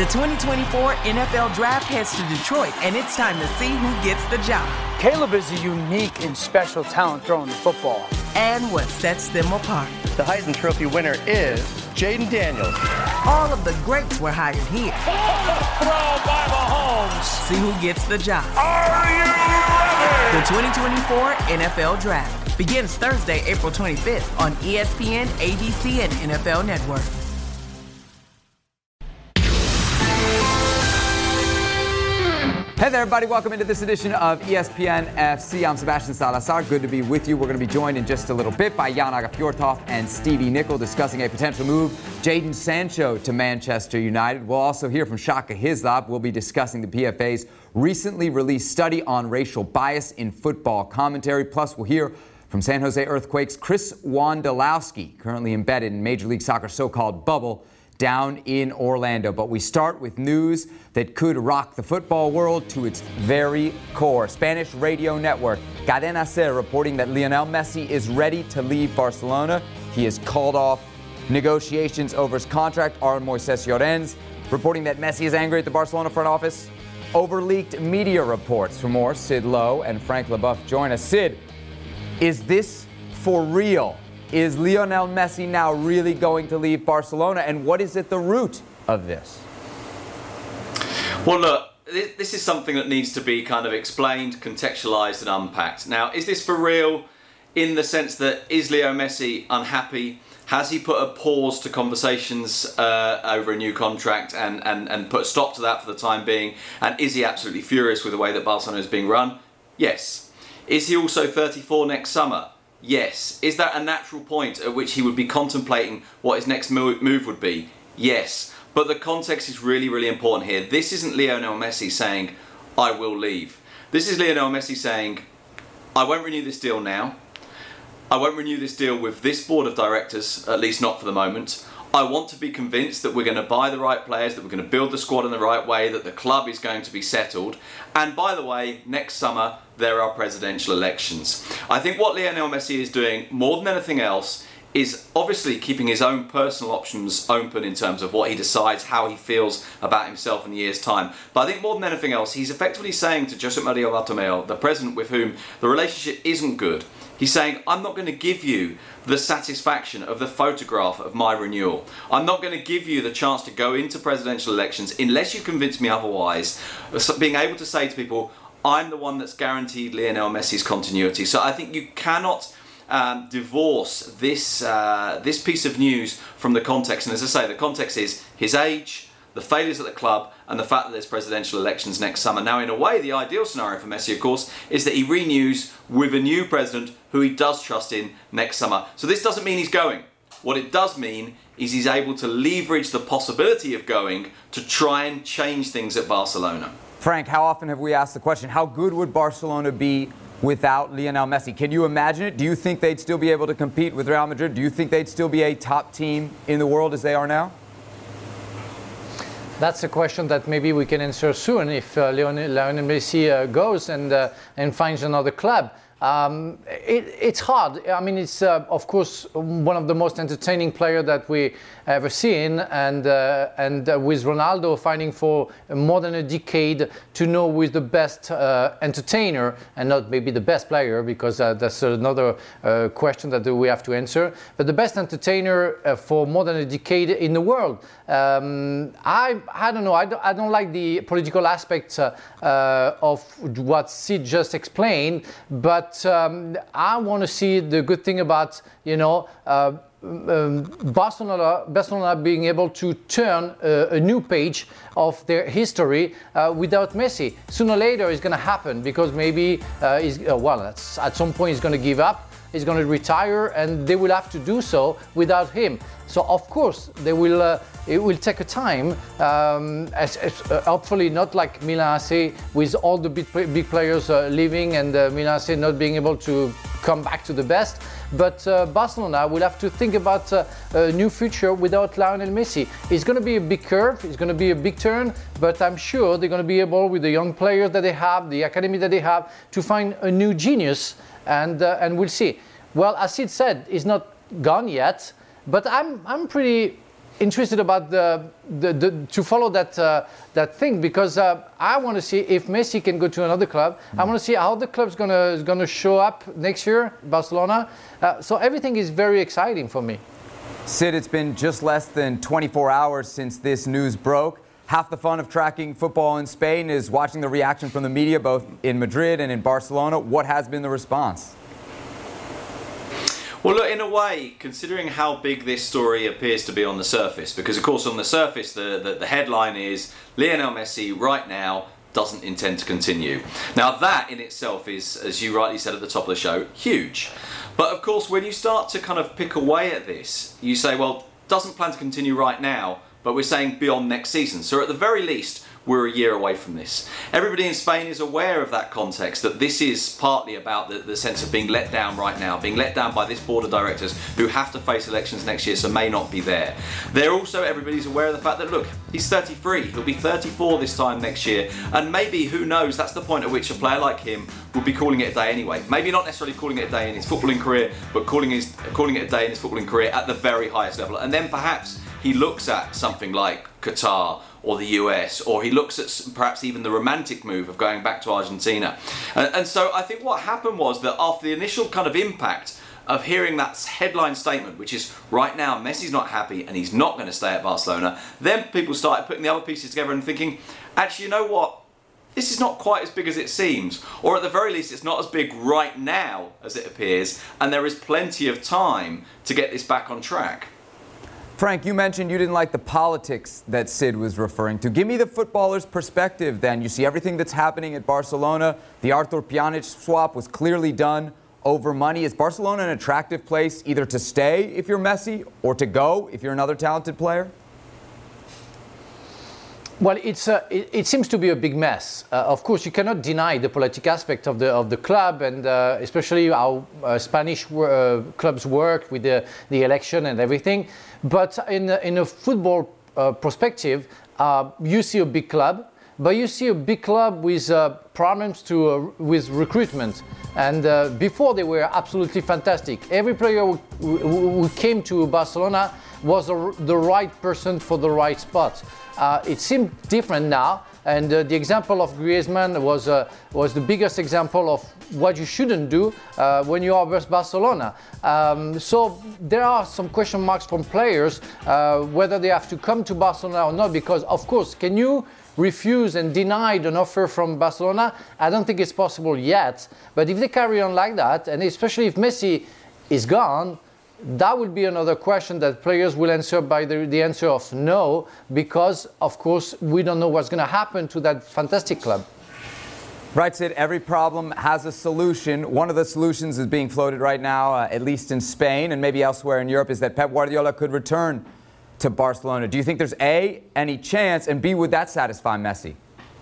The 2024 NFL Draft heads to Detroit, and it's time to see who gets the job. Caleb is a unique and special talent throwing the football. And what sets them apart. The Heisman Trophy winner is Jaden Daniels. All of the greats were hired here. Throw by Mahomes. See who gets the job. Are you ready? The 2024 NFL Draft begins Thursday, April 25th on ESPN, ABC, and NFL Network. Hey there, everybody. Welcome into this edition of ESPN FC. I'm Sebastian Salazar. Good to be with you. We're going to be joined in just a little bit by Jan Fjørtoft and Stevie Nicol discussing a potential move, Jadon Sancho to Manchester United. We'll also hear from Shaka Hislop. We'll be discussing the PFA's recently released study on racial bias in football commentary. Plus, we'll hear from San Jose Earthquakes' Chris Wondolowski, currently embedded in Major League Soccer's so-called bubble down in Orlando. But we start with news that could rock the football world to its very core. Spanish radio network Cadena Ser reporting that Lionel Messi is ready to leave Barcelona. He has called off negotiations over his contract. Aaron Moises Llorens reporting that Messi is angry at the Barcelona front office over leaked media reports. For more, Sid Lowe and Frank LaBeouf join us. Sid, is this for real? Is Lionel Messi now really going to leave Barcelona? And what is at the root of this? Well, look, this is something that needs to be kind of explained, contextualized, and unpacked. Now, is this for real in the sense that is Leo Messi unhappy? Has he put a pause to conversations over a new contract and put a stop to that for the time being? And is he absolutely furious with the way that Barcelona is being run? Yes. Is he also 34 next summer? Yes. Is that a natural point at which he would be contemplating what his next move would be? Yes. But the context is really, really important here. This isn't Lionel Messi saying, I will leave. This is Lionel Messi saying, I won't renew this deal now. I won't renew this deal with this board of directors, at least not for the moment. I want to be convinced that we're going to buy the right players, that we're going to build the squad in the right way, that the club is going to be settled. And by the way, next summer, there are presidential elections. I think what Lionel Messi is doing more than anything else is obviously keeping his own personal options open in terms of what he decides, how he feels about himself in a year's time. But I think more than anything else, he's effectively saying to Josep Maria Bartomeu, the president with whom the relationship isn't good, he's saying, I'm not going to give you the satisfaction of the photograph of my renewal. I'm not going to give you the chance to go into presidential elections unless you convince me otherwise. Being able to say to people, I'm the one that's guaranteed Lionel Messi's continuity. So I think you cannot divorce this piece of news from the context. And as I say, the context is his age, the failures at the club, and the fact that there's presidential elections next summer. Now, in a way, the ideal scenario for Messi, of course, is that he renews with a new president who he does trust in next summer. So this doesn't mean he's going. What it does mean is he's able to leverage the possibility of going to try and change things at Barcelona. Frank, how often have we asked the question, how good would Barcelona be without Lionel Messi? Can you imagine it? Do you think they'd still be able to compete with Real Madrid? Do you think they'd still be a top team in the world as they are now? That's a question that maybe we can answer soon if Lionel Messi goes and finds another club. It's hard. I mean, it's of course one of the most entertaining players that we ever seen, and with Ronaldo fighting for more than a decade to know who is the best entertainer and not maybe the best player, because that's another question that we have to answer. But the best entertainer for more than a decade in the world. I don't know. I don't like the political aspects of what Sid just explained, but I want to see the good thing about, Barcelona being able to turn a new page of their history without Messi. Sooner or later it's going to happen, because maybe at some point he's going to give up, he's going to retire, and they will have to do so without him. So of course they will. It will take a time, hopefully not like Milan AC with all the big players leaving and Milan AC not being able to come back to the best. But Barcelona will have to think about a new future without Lionel Messi. It's going to be a big curve, it's going to be a big turn, but I'm sure they're going to be able, with the young players that they have, the academy that they have, to find a new genius, and we'll see. Well, as Sid said, he's not gone yet, but I'm pretty interested about to follow that thing, because I want to see if Messi can go to another club. I want to see how the club's gonna show up next year, Barcelona. So everything is very exciting for me. Sid, it's been just less than 24 hours since this news broke. Half the fun of tracking football in Spain is watching the reaction from the media, both in Madrid and in Barcelona. What has been the response? Well, look, in a way, considering how big this story appears to be on the surface, because of course on the surface the headline is Lionel Messi right now doesn't intend to continue. Now that in itself is, as you rightly said at the top of the show, huge. But of course when you start to kind of pick away at this, you say, well, doesn't plan to continue right now, but we're saying beyond next season. So at the very least, we're a year away from this. Everybody in Spain is aware of that context, that this is partly about the sense of being let down right now, being let down by this board of directors who have to face elections next year, so may not be there. They're also, everybody's aware of the fact that, look, he's 33, he'll be 34 this time next year, and maybe, who knows, that's the point at which a player like him will be calling it a day anyway. Maybe not necessarily calling it a day in his footballing career, but calling it a day in his footballing career at the very highest level. And then perhaps he looks at something like Qatar or the US, or he looks at perhaps even the romantic move of going back to Argentina. And so I think what happened was that after the initial kind of impact of hearing that headline statement, which is right now Messi's not happy and he's not going to stay at Barcelona, then people started putting the other pieces together and thinking, actually, you know what? This is not quite as big as it seems, or at the very least it's not as big right now as it appears, and there is plenty of time to get this back on track. Frank, you mentioned you didn't like the politics that Sid was referring to. Give me the footballer's perspective then. You see everything that's happening at Barcelona. The Arthur Pjanic swap was clearly done over money. Is Barcelona an attractive place either to stay if you're Messi or to go if you're another talented player? Well, it seems to be a big mess. Of course, you cannot deny the political aspect of the club, and especially how Spanish clubs work with the election and everything. But in a football perspective, you see a big club, but you see a big club with problems with recruitment. And before they were absolutely fantastic. Every player who came to Barcelona was the right person for the right spot. It seemed different now, and the example of Griezmann was the biggest example of what you shouldn't do when you are versus Barcelona. So there are some question marks from players whether they have to come to Barcelona or not, because of course, can you refuse and deny an offer from Barcelona? I don't think it's possible yet, but if they carry on like that, and especially if Messi is gone, that will be another question that players will answer by the answer of no, because of course we don't know what's going to happen to that fantastic club. Right, Sid, every problem has a solution. One of the solutions is being floated right now, at least in Spain and maybe elsewhere in Europe, is that Pep Guardiola could return to Barcelona. Do you think there's A, any chance, and B, would that satisfy Messi?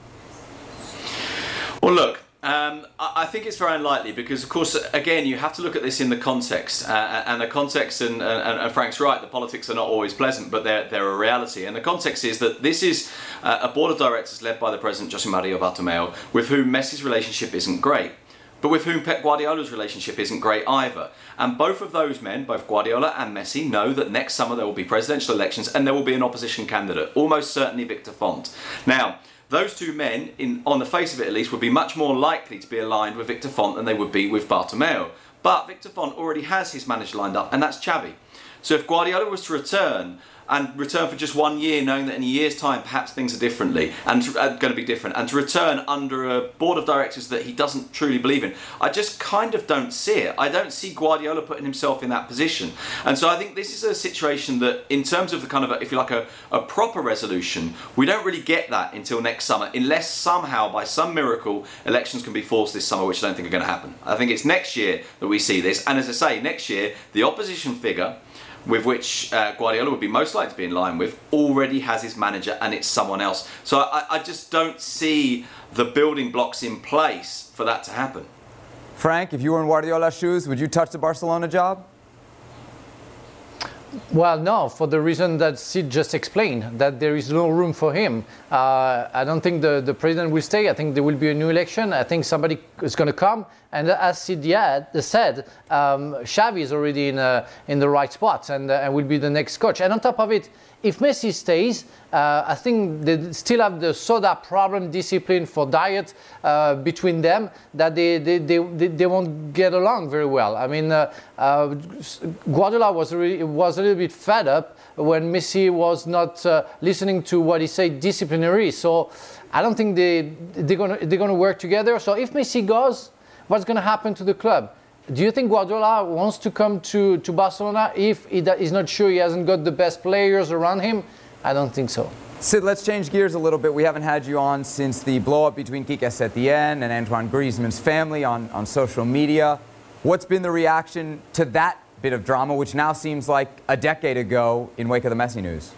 Well, look, I think it's very unlikely because, of course, again, you have to look at this in the context. And the context, and Frank's right, the politics are not always pleasant, but they're a reality. And the context is that this is a board of directors led by the president, Jose Maria Bartomeu, with whom Messi's relationship isn't great, but with whom Pep Guardiola's relationship isn't great either. And both of those men, both Guardiola and Messi, know that next summer there will be presidential elections and there will be an opposition candidate, almost certainly Victor Font. Now, those two men, on the face of it at least, would be much more likely to be aligned with Victor Font than they would be with Bartomeu. But Victor Font already has his manager lined up, and that's Xavi. So if Guardiola was to return for just 1 year, knowing that in a year's time perhaps things are differently and going to be different, and to return under a board of directors that he doesn't truly believe in, I just kind of don't see it. I don't see Guardiola putting himself in that position. And so I think this is a situation that, in terms of the kind of, if you like, a proper resolution, we don't really get that until next summer, unless somehow, by some miracle, elections can be forced this summer, which I don't think are going to happen. I think it's next year that we see this. And as I say, next year, the opposition figure with which Guardiola would be most likely to be in line with already has his manager, and it's someone else. So I just don't see the building blocks in place for that to happen. Frank, if you were in Guardiola's shoes, would you touch the Barcelona job? Well, no, for the reason that Sid just explained, that there is no room for him. I don't think the president will stay. I think there will be a new election. I think somebody is going to come. And as Sid said, Xavi is already in the right spot and will be the next coach. And on top of it, if Messi stays, I think they still have the soda problem, discipline for diet between them, that they won't get along very well. I mean, Guardiola was a little bit fed up when Messi was not listening to what he said disciplinary. So I don't think they're gonna work together. So if Messi goes, what's gonna happen to the club? Do you think Guardiola wants to come to Barcelona if he's not sure he hasn't got the best players around him? I don't think so. Sid, let's change gears a little bit. We haven't had you on since the blow-up between Quique Setien and Antoine Griezmann's family on social media. What's been the reaction to that bit of drama, which now seems like a decade ago in wake of the Messi news?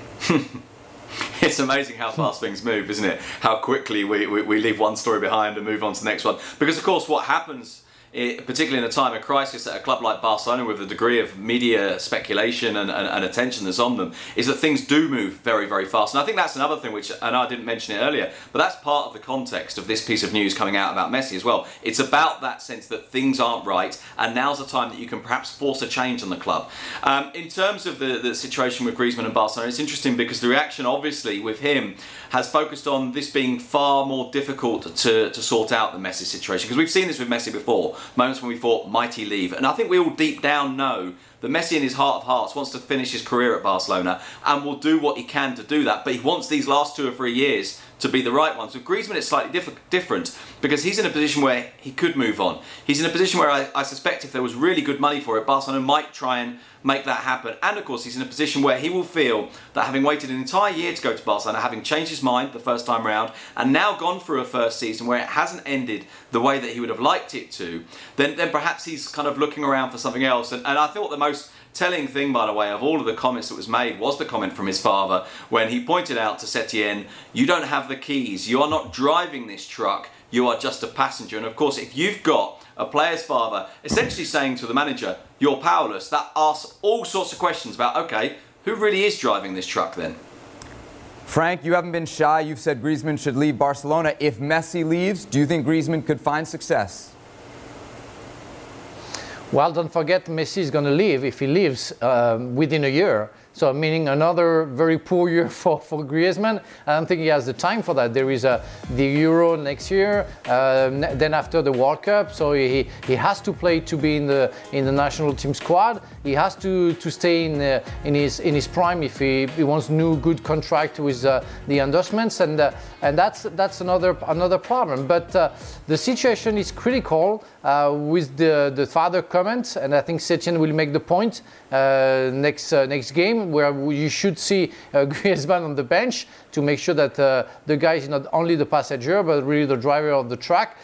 It's amazing how fast things move, isn't it? How quickly we leave one story behind and move on to the next one. Because, of course, what happens, particularly in a time of crisis at a club like Barcelona with the degree of media speculation and attention that's on them, is that things do move very, very fast. And I think that's another thing which, and I didn't mention it earlier, but that's part of the context of this piece of news coming out about Messi as well. It's about that sense that things aren't right, and now's the time that you can perhaps force a change on the club. In terms of the situation with Griezmann and Barcelona, it's interesting because the reaction obviously with him has focused on this being far more difficult to sort out the Messi situation, because we've seen this with Messi before. Moments when we thought, might he leave? And I think we all deep down know that Messi in his heart of hearts wants to finish his career at Barcelona and will do what he can to do that. But he wants these last 2 or 3 years to be the right ones. With Griezmann, it's slightly different because he's in a position where he could move on. He's in a position where I suspect if there was really good money for it, Barcelona might try and make that happen. And of course, he's in a position where he will feel that having waited an entire year to go to Barcelona, having changed his mind the first time round, and now gone through a first season where it hasn't ended the way that he would have liked it to, then perhaps he's kind of looking around for something else. And I thought the most telling thing, by the way, of all of the comments that was made was the comment from his father when he pointed out to Setien, you don't have the keys, you are not driving this truck, you are just a passenger. And of course, if you've got a player's father essentially saying to the manager, you're powerless, that asks all sorts of questions about, okay, who really is driving this truck then? Frank, you haven't been shy. You've said Griezmann should leave Barcelona. If Messi leaves, do you think Griezmann could find success? Well, don't forget Messi is going to leave if he leaves within a year. So meaning another very poor year for Griezmann. I don't think he has the time for that. There is the Euro next year, then after the World Cup. So he has to play to be in the national team squad. He has to stay in his prime if he wants new good contract with the endorsements, and that's another problem. But the situation is critical with the father comment, and I think Setien will make the point next game, where you should see Griezmann on the bench to make sure that the guy is not only the passenger but really the driver of the track.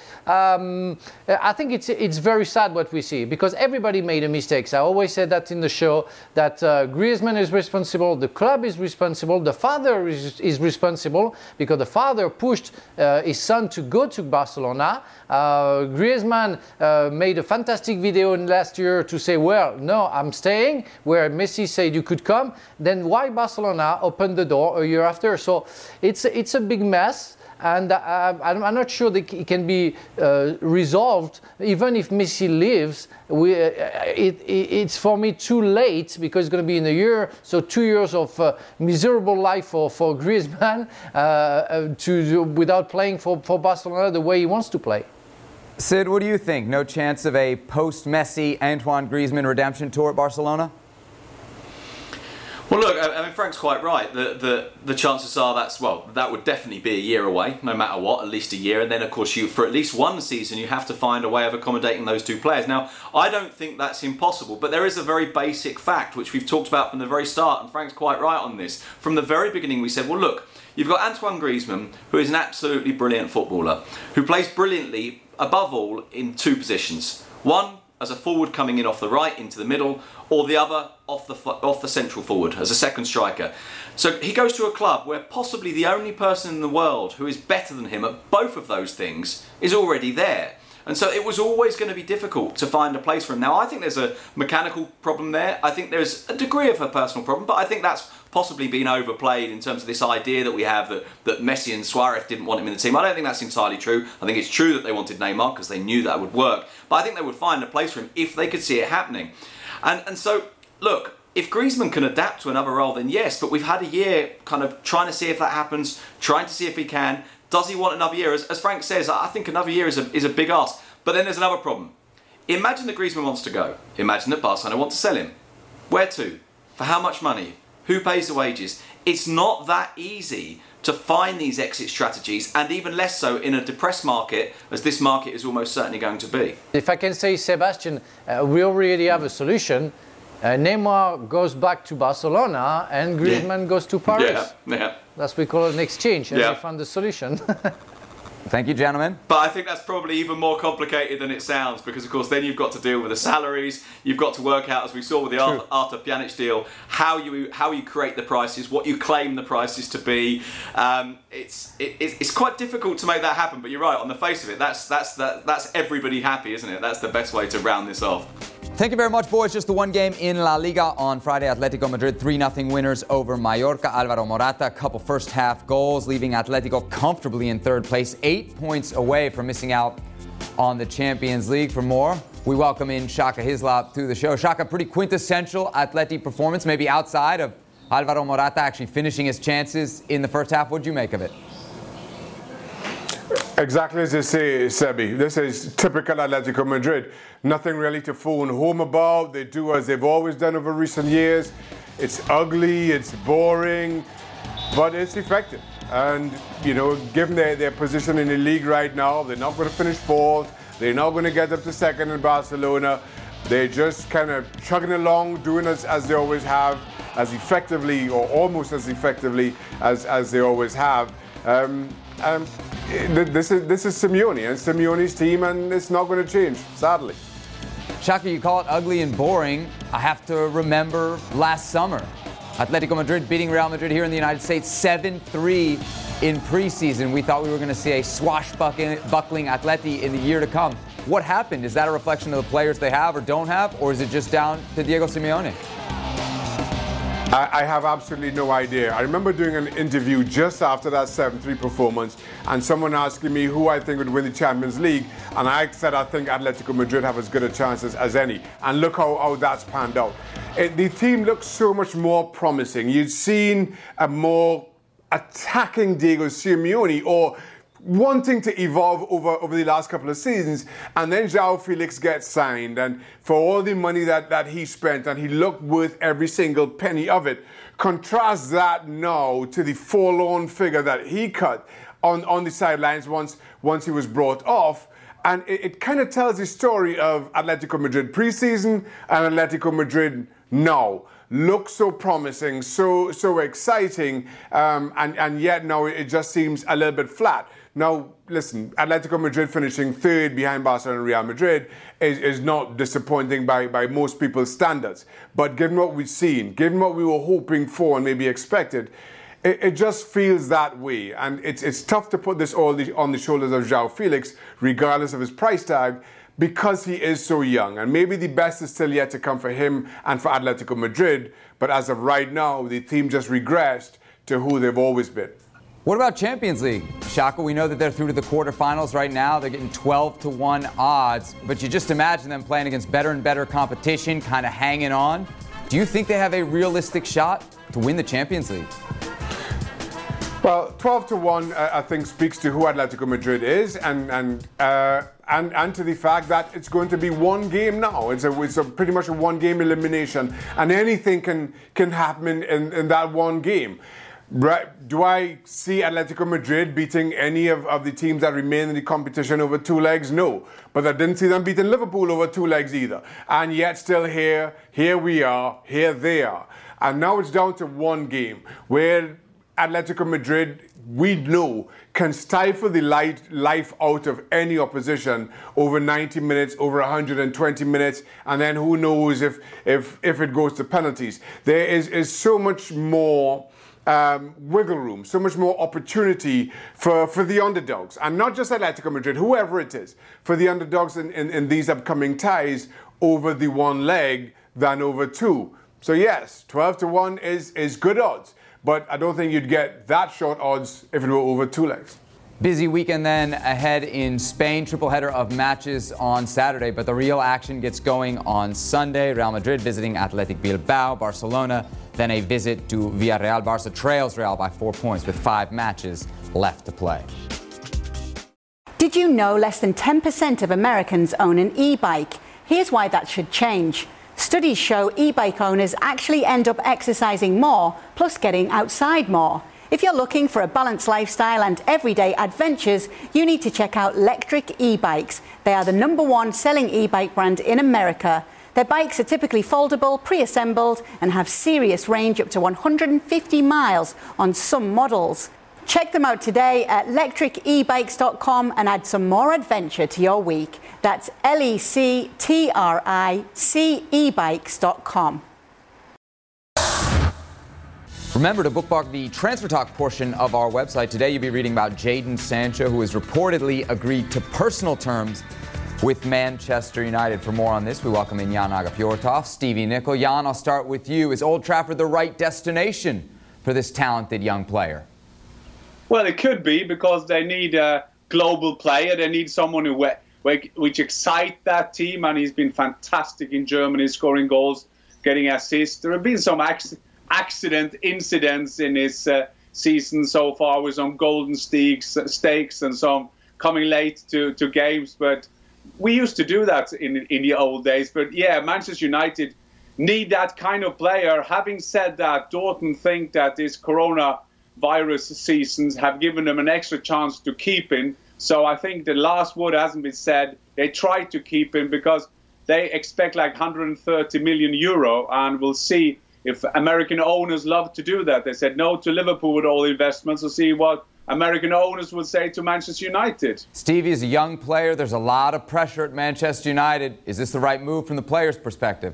I think it's very sad what we see, because everybody made a mistake. I always said that in the show, that Griezmann is responsible, the club is responsible, the father is responsible, because the father pushed his son to go to Barcelona. Griezmann made a fantastic video last year to say, well, no, I'm staying, where Messi said you could come. Then why Barcelona opened the door a year after? So it's a big mess. And I'm not sure that it can be resolved. Even if Messi leaves, it's for me too late, because it's going to be in a year. So 2 years of miserable life for Griezmann without playing for Barcelona the way he wants to play. Sid, what do you think? No chance of a post-Messi Antoine Griezmann redemption tour at Barcelona? Well, look, I mean, Frank's quite right. The chances are that would definitely be a year away, no matter what, at least a year. And then, of course, for at least one season, you have to find a way of accommodating those two players. Now, I don't think that's impossible, but there is a very basic fact, which we've talked about from the very start, and Frank's quite right on this. From the very beginning, we said, well, look, you've got Antoine Griezmann, who is an absolutely brilliant footballer, who plays brilliantly, above all, in 2 positions. One, as a forward coming in off the right into the middle, or the other off the central forward as a second striker. So he goes to a club where possibly the only person in the world who is better than him at both of those things is already there. And so it was always going to be difficult to find a place for him. Now, I think there's a mechanical problem there. I think there's a degree of a personal problem, but I think that's possibly been overplayed in terms of this idea that we have that Messi and Suarez didn't want him in the team. I don't think that's entirely true. I think it's true that they wanted Neymar because they knew that would work. But I think they would find a place for him if they could see it happening. And so, look, if Griezmann can adapt to another role, then yes, but we've had a year kind of trying to see if that happens, trying to see if he can. Does he want another year? As Frank says, I think another year is a big ask. But then there's another problem. Imagine that Griezmann wants to go. Imagine that Barcelona want to sell him. Where to? For how much money? Who pays the wages? It's not that easy to find these exit strategies, and even less so in a depressed market, as this market is almost certainly going to be. If I can say, Sebastian, we already have a solution. Neymar goes back to Barcelona and Griezmann goes to Paris. Yeah. That's what we call an exchange, and Yeah. we found the solution. Thank you, gentlemen. But I think that's probably even more complicated than it sounds, because of course then you've got to deal with the salaries, you've got to work out, as we saw with the Arthur Pjanic deal, how you create the prices, what you claim the prices to be. It's quite difficult to make that happen, but you're right, on the face of it, that's everybody happy, isn't it? That's the best way to round this off. Thank you very much, boys. Just the one game in La Liga on Friday. Atletico Madrid 3-0 winners over Mallorca. Alvaro Morata, a couple first half goals, leaving Atletico comfortably in third place, 8 points away from missing out on the Champions League. For more, we welcome in Shaka Hislop to the show. Shaka, pretty quintessential Atleti performance, maybe outside of Alvaro Morata actually finishing his chances in the first half. What did you make of it? Exactly as you say, Sebi. This is typical Atletico Madrid. Nothing really to phone home about. They do as they've always done over recent years. It's ugly, it's boring, but it's effective. And, you know, given their position in the league right now, they're not going to finish fourth. They're not going to get up to second in Barcelona. They're just kind of chugging along, doing as they always have, as effectively or almost as effectively as they always have. This is Simeone and Simeone's team, and it's not going to change, sadly. Shaka, you call it ugly and boring. I have to remember last summer. Atletico Madrid beating Real Madrid here in the United States 7-3 in preseason. We thought we were going to see a swashbuckling Atleti in the year to come. What happened? Is that a reflection of the players they have or don't have, or is it just down to Diego Simeone? I have absolutely no idea. I remember doing an interview just after that 7-3 performance, and someone asking me who I think would win the Champions League, and I said I think Atletico Madrid have as good a chance as any. And look how that's panned out. The team looks so much more promising. You'd seen a more attacking Diego Simeone, or wanting to evolve over the last couple of seasons, and then João Felix gets signed, and for all the money that he spent, and he looked worth every single penny of it. Contrast that now to the forlorn figure that he cut on the sidelines once he was brought off, and it kind of tells the story of Atletico Madrid preseason and Atletico Madrid now. Looks so promising, so exciting, and yet now it just seems a little bit flat. Now, listen, Atletico Madrid finishing third behind Barcelona and Real Madrid is not disappointing by most people's standards. But given what we've seen, given what we were hoping for and maybe expected, it just feels that way. And it's tough to put this all on the shoulders of João Felix, regardless of his price tag, because he is so young. And maybe the best is still yet to come for him and for Atletico Madrid. But as of right now, the team just regressed to who they've always been. What about Champions League? Shaka, we know that they're through to the quarterfinals right now. They're getting 12-1 odds, but you just imagine them playing against better and better competition, kind of hanging on. Do you think they have a realistic shot to win the Champions League? Well, 12-1, I think, speaks to who Atletico Madrid is, and to the fact that it's going to be one game now. It's a pretty much a one-game elimination, and anything can happen in that one game. Right. Do I see Atletico Madrid beating any of the teams that remain in the competition over two legs? No. But I didn't see them beating Liverpool over two legs either. And yet still here we are, here they are. And now it's down to one game where Atletico Madrid, we know, can stifle the life out of any opposition over 90 minutes, over 120 minutes, and then who knows if it goes to penalties. There is so much more wiggle room, so much more opportunity for the underdogs, and not just Atletico Madrid, whoever it is, for the underdogs in these upcoming ties over the one leg than over two. So yes, 12-1 is good odds, but I don't think you'd get that short odds if it were over two legs. Busy weekend then ahead in Spain. Triple header of matches on Saturday, but the real action gets going on Sunday. Real Madrid visiting Athletic Bilbao. Barcelona, then a visit to Villarreal. Barca trails Real by 4 points with 5 matches left to play. Did you know less than 10% of Americans own an e-bike? Here's why that should change. Studies show e-bike owners actually end up exercising more, plus getting outside more. If you're looking for a balanced lifestyle and everyday adventures, you need to check out Lectric e-bikes. They are the #1 selling e-bike brand in America. Their bikes are typically foldable, pre-assembled, and have serious range up to 150 miles on some models. Check them out today at lectricebikes.com and add some more adventure to your week. That's lectricebikes.com. Remember to bookmark the Transfer Talk portion of our website. Today you'll be reading about Jadon Sancho, who has reportedly agreed to personal terms with Manchester United. For more on this, we welcome in Jan Agafjortov, Stevie Nicol. Jan, I'll start with you. Is Old Trafford the right destination for this talented young player? Well, it could be, because they need a global player. They need someone which excites that team, and he's been fantastic in Germany, scoring goals, getting assists. There have been some incidents in his season so far, with some golden stakes and some coming late to games. But we used to do that in the old days. But yeah, Manchester United need that kind of player. Having said that, Dortmund think that this coronavirus seasons have given them an extra chance to keep him. So I think the last word hasn't been said. They tried to keep him because they expect like 130 million euro, and we'll see if American owners love to do that. They said no to Liverpool with all investments. We'll see what American owners would say to Manchester United. Stevie is a young player. There's a lot of pressure at Manchester United. Is this the right move from the player's perspective?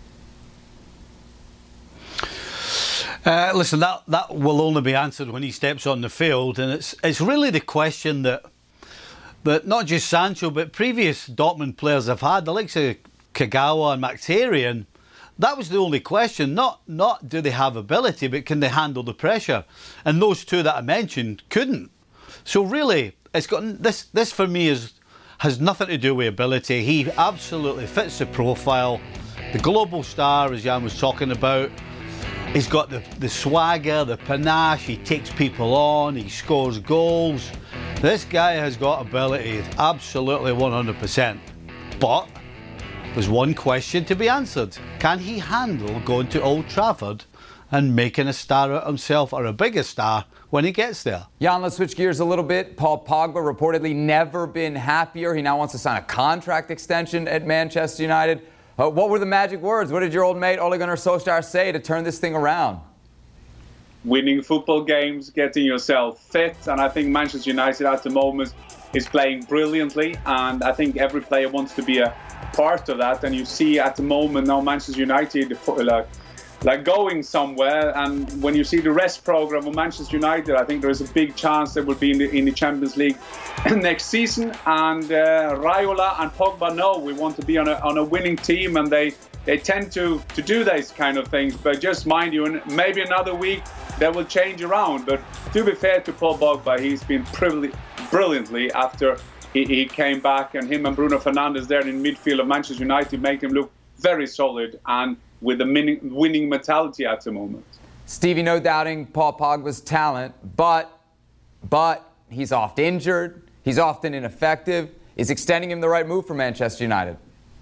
Listen, that will only be answered when he steps on the field, and it's really the question that not just Sancho but previous Dortmund players have had, the likes of Kagawa and Mkhitaryan. That was the only question. Not do they have ability, but can they handle the pressure? And those two that I mentioned couldn't. So really, it's got this for me has nothing to do with ability. He absolutely fits the profile. The global star, as Jan was talking about. He's got the swagger, the panache, he takes people on, he scores goals. This guy has got ability, absolutely 100%. But there's one question to be answered. Can he handle going to Old Trafford and making a star out of himself, or a bigger star, when he gets there? Jan, let's switch gears a little bit. Paul Pogba reportedly never been happier. He now wants to sign a contract extension at Manchester United. What were the magic words? What did your old mate Ole Gunnar Solskjaer say to turn this thing around? Winning football games, getting yourself fit, and I think Manchester United at the moment is playing brilliantly, and I think every player wants to be a part of that. And you see at the moment now Manchester United like going somewhere, and when you see the rest program of Manchester United, I think there is a big chance they will be in the Champions League next season. And Raiola and Pogba know we want to be on a winning team, and they tend to do these kind of things. But just mind you, in maybe another week they will change around. But to be fair to Paul Pogba, he's been brilliantly after he came back, and him and Bruno Fernandes there in midfield of Manchester United make him look very solid and with a winning mentality at the moment. Stevie, no doubting Paul Pogba's talent, but he's often injured, he's often ineffective. Is extending him the right move for Manchester United?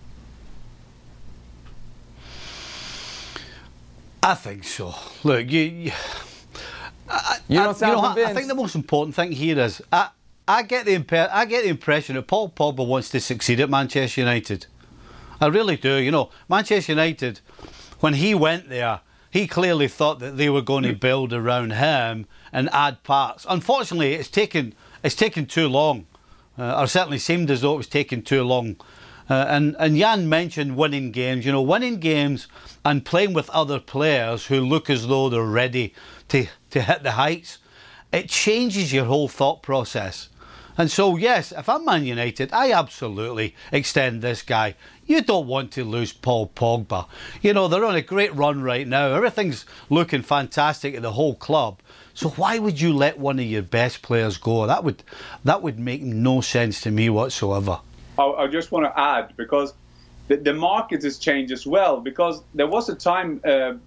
I think so. Look, I think the most important thing here is I get the impression that Paul Pogba wants to succeed at Manchester United. I really do. You know, Manchester United, when he went there, he clearly thought that they were going to build around him and add parts. Unfortunately, it's taken too long, or certainly seemed as though it was taking too long. And Jan mentioned winning games. You know, winning games and playing with other players who look as though they're ready to hit the heights. It changes your whole thought process. And so, yes, if I'm Man United, I absolutely extend this guy. You don't want to lose Paul Pogba. You know, they're on a great run right now. Everything's looking fantastic at the whole club. So why would you let one of your best players go? That would make no sense to me whatsoever. I just want to add, because the market has changed as well, because there was a time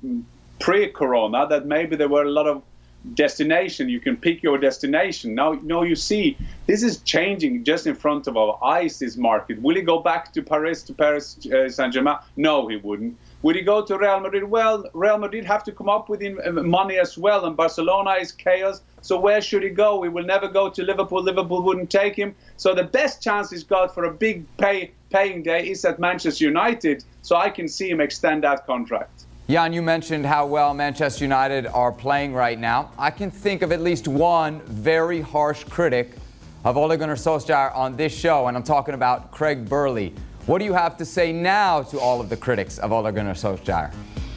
pre-corona that maybe there were a lot of destination. You can pick your destination. Now you see this is changing just in front of our eyes, this market. Will he go back to Paris Saint-Germain? No, he wouldn't. Would he go to Real Madrid? Well, Real Madrid have to come up with money as well, and Barcelona is chaos. So where should he go? He will never go to Liverpool. Liverpool wouldn't take him. So the best chance he's got for a big paying day is at Manchester United. So I can see him extend that contract. Jan, you mentioned how well Manchester United are playing right now. I can think of at least one very harsh critic of Ole Gunnar Solskjaer on this show, and I'm talking about Craig Burley. What do you have to say now to all of the critics of Ole Gunnar Solskjaer?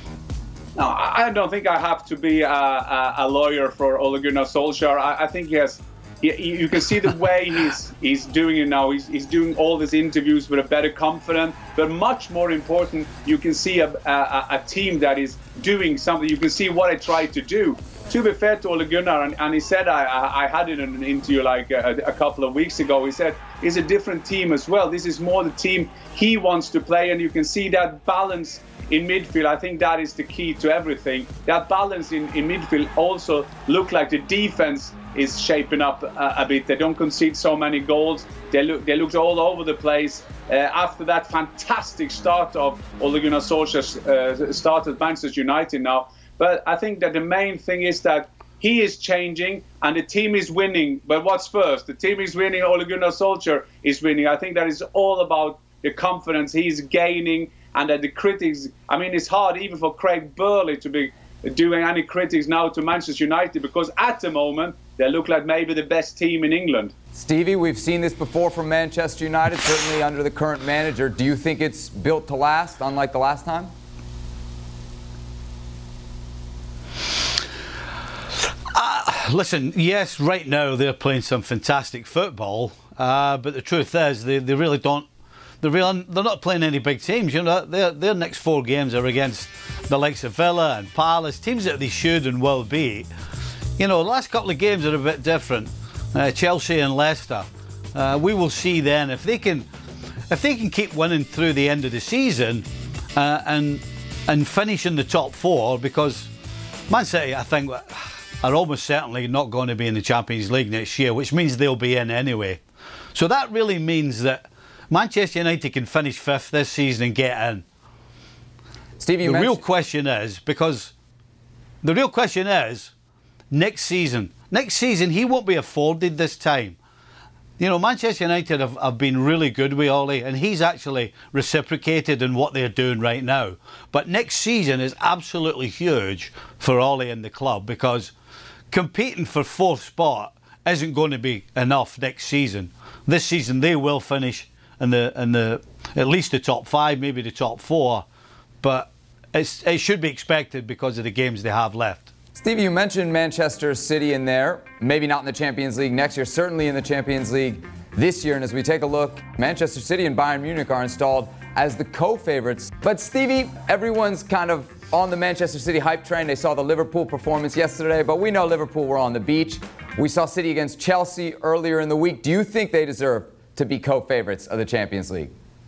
No, I don't think I have to be a lawyer for Ole Gunnar Solskjaer. I think you can see the way he's doing it now. He's doing all these interviews with a better confidence, but much more important, you can see a team that is doing something. You can see what I tried to do. To be fair to Ole Gunnar, and he said, I had it in an interview like a couple of weeks ago, he said, it's a different team as well. This is more the team he wants to play, and you can see that balance in midfield. I think that is the key to everything. That balance in midfield also look like the defense is shaping up a bit. They don't concede so many goals. They looked all over the place. After that fantastic start of Ole Gunnar Solskjaer started Manchester United now. But I think that the main thing is that he is changing and the team is winning. But what's first? The team is winning, Ole Gunnar Solskjaer is winning. I think that is all about the confidence he's gaining, and that the critics, I mean, it's hard even for Craig Burley to be doing any critics now to Manchester United, because at the moment they look like maybe the best team in England. Stevie, we've seen this before from Manchester United, certainly under the current manager. Do you think it's built to last, unlike the last time? Listen, yes, right now they're playing some fantastic football, but the truth is they really don't. They're not playing any big teams. You know, their next 4 games are against the likes of Villa and Palace, teams that they should and will beat. You know, the last couple of games are a bit different. Chelsea and Leicester. We will see then if they can keep winning through the end of the season and finish in the top 4, because Man City, I think, are almost certainly not going to be in the Champions League next year, which means they'll be in anyway. So that really means that Manchester United can finish 5th this season and get in. Stevie, the real question is next season. Next season, he won't be afforded this time. You know, Manchester United have been really good with Ole, and he's actually reciprocated in what they're doing right now. But next season is absolutely huge for Ole and the club, because competing for 4th spot isn't going to be enough next season. This season they will finish in the at least the top 5, maybe the top 4, but it should be expected because of the games they have left. Stevie, you mentioned Manchester City in there, maybe not in the Champions League next year, certainly in the Champions League this year. And as we take a look, Manchester City and Bayern Munich are installed as the co-favorites. But Stevie, everyone's kind of on the Manchester City hype train. They saw the Liverpool performance yesterday, but we know Liverpool were on the beach. We saw City against Chelsea earlier in the week. Do you think they deserve to be co-favorites of the Champions League?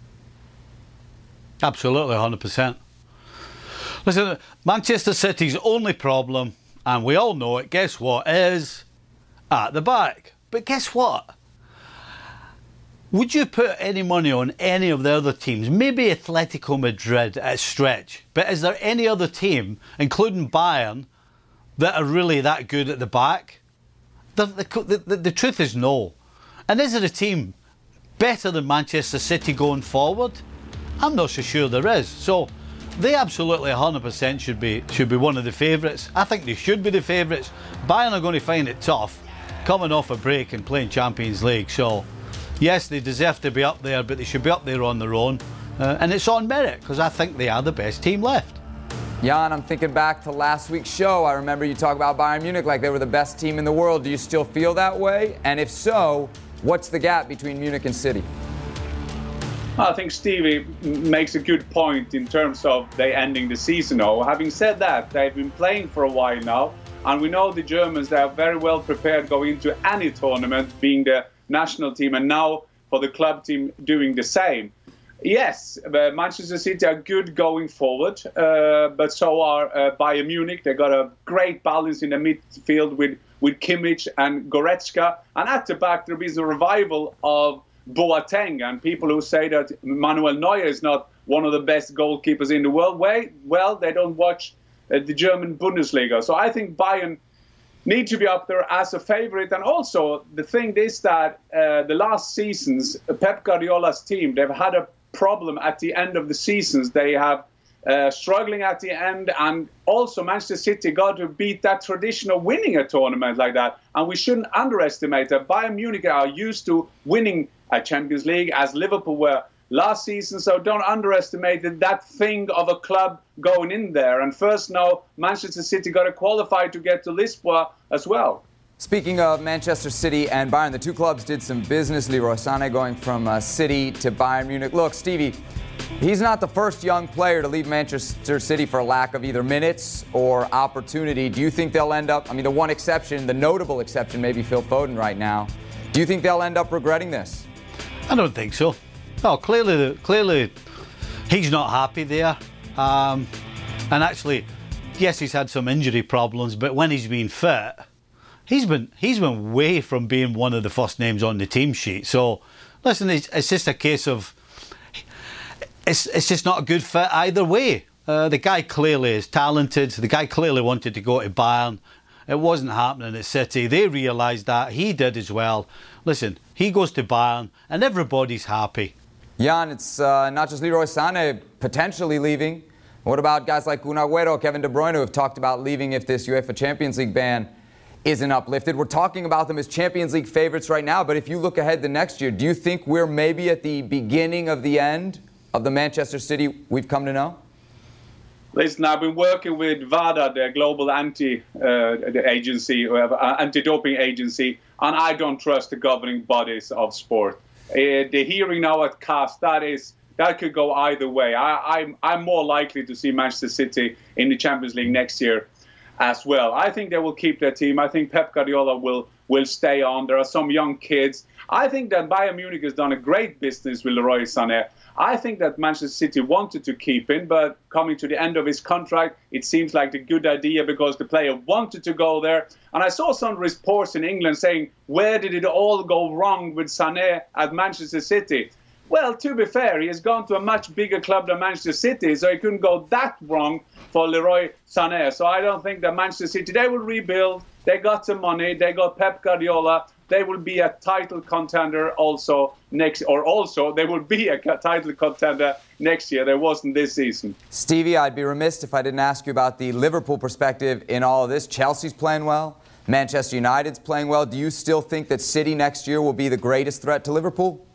Absolutely, 100%. Listen, Manchester City's only problem, and we all know it, guess what, is at the back. But guess what? Would you put any money on any of the other teams? Maybe Atletico Madrid at a stretch. But is there any other team, including Bayern, that are really that good at the back? The truth is no. And is there a team better than Manchester City going forward? I'm not so sure there is. So they absolutely 100% should be one of the favourites. I think they should be the favourites. Bayern are going to find it tough coming off a break and playing Champions League. So yes, they deserve to be up there, but they should be up there on their own. And it's on merit, because I think they are the best team left. Jan, I'm thinking back to last week's show. I remember you talk about Bayern Munich like they were the best team in the world. Do you still feel that way? And if so, what's the gap between Munich and City? I think Stevie makes a good point in terms of they ending the season now. Having said that, they've been playing for a while now. And we know the Germans, they are very well prepared going into any tournament, being the national team, and now for the club team doing the same. Yes, Manchester City are good going forward, but so are Bayern Munich. They got a great balance in the midfield with Kimmich and Goretzka. And at the back, there is a revival of Boateng. And people who say that Manuel Neuer is not one of the best goalkeepers in the world, well, they don't watch the German Bundesliga. So I think Bayern need to be up there as a favorite. And also, the thing is that the last seasons, Pep Guardiola's team, they've had a problem at the end of the seasons. They have struggling at the end, and also Manchester City got to beat that tradition of winning a tournament like that. And we shouldn't underestimate that. Bayern Munich are used to winning a Champions League as Liverpool were last season, so don't underestimate that thing of a club going in there. And first now, Manchester City got to qualify to get to Lisboa as well. Speaking of Manchester City and Bayern, the two clubs did some business. Leroy Sané going from City to Bayern Munich. Look, Stevie, he's not the first young player to leave Manchester City for lack of either minutes or opportunity. Do you think they'll end up, the one exception, the notable exception, maybe Phil Foden right now. Do you think they'll end up regretting this? I don't think so. No, clearly he's not happy there. And actually, yes, he's had some injury problems, but when he's been fit, he's been way from being one of the first names on the team sheet. So, listen, it's just a case of it's just not a good fit either way. The guy clearly is talented. The guy clearly wanted to go to Bayern. It wasn't happening at City. They realised that. He did as well. Listen, he goes to Bayern and everybody's happy. Jan, it's not just Leroy Sané potentially leaving. What about guys like Kun Agüero, Kevin De Bruyne, who have talked about leaving if this UEFA Champions League ban isn't uplifted? We're talking about them as Champions League favorites right now, but if you look ahead to next year, do you think we're maybe at the beginning of the end of the Manchester City we've come to know? Listen, I've been working with WADA, the global anti-doping agency, and I don't trust the governing bodies of sport. The hearing now at CAS, that could go either way. I'm more likely to see Manchester City in the Champions League next year as well. I think they will keep their team. I think Pep Guardiola will stay on. There are some young kids. I think that Bayern Munich has done a great business with Leroy Sané. I think that Manchester City wanted to keep him, but coming to the end of his contract, it seems like a good idea because the player wanted to go there. And I saw some reports in England saying, where did it all go wrong with Sané at Manchester City? Well, to be fair, he has gone to a much bigger club than Manchester City, so it couldn't go that wrong for Leroy Sané. So I don't think that Manchester City, they will rebuild. They got some money. They got Pep Guardiola. They will be a title contender also they will be a title contender next year. There wasn't this season. Stevie, I'd be remiss if I didn't ask you about the Liverpool perspective in all of this. Chelsea's playing well. Manchester United's playing well. Do you still think that City next year will be the greatest threat to Liverpool?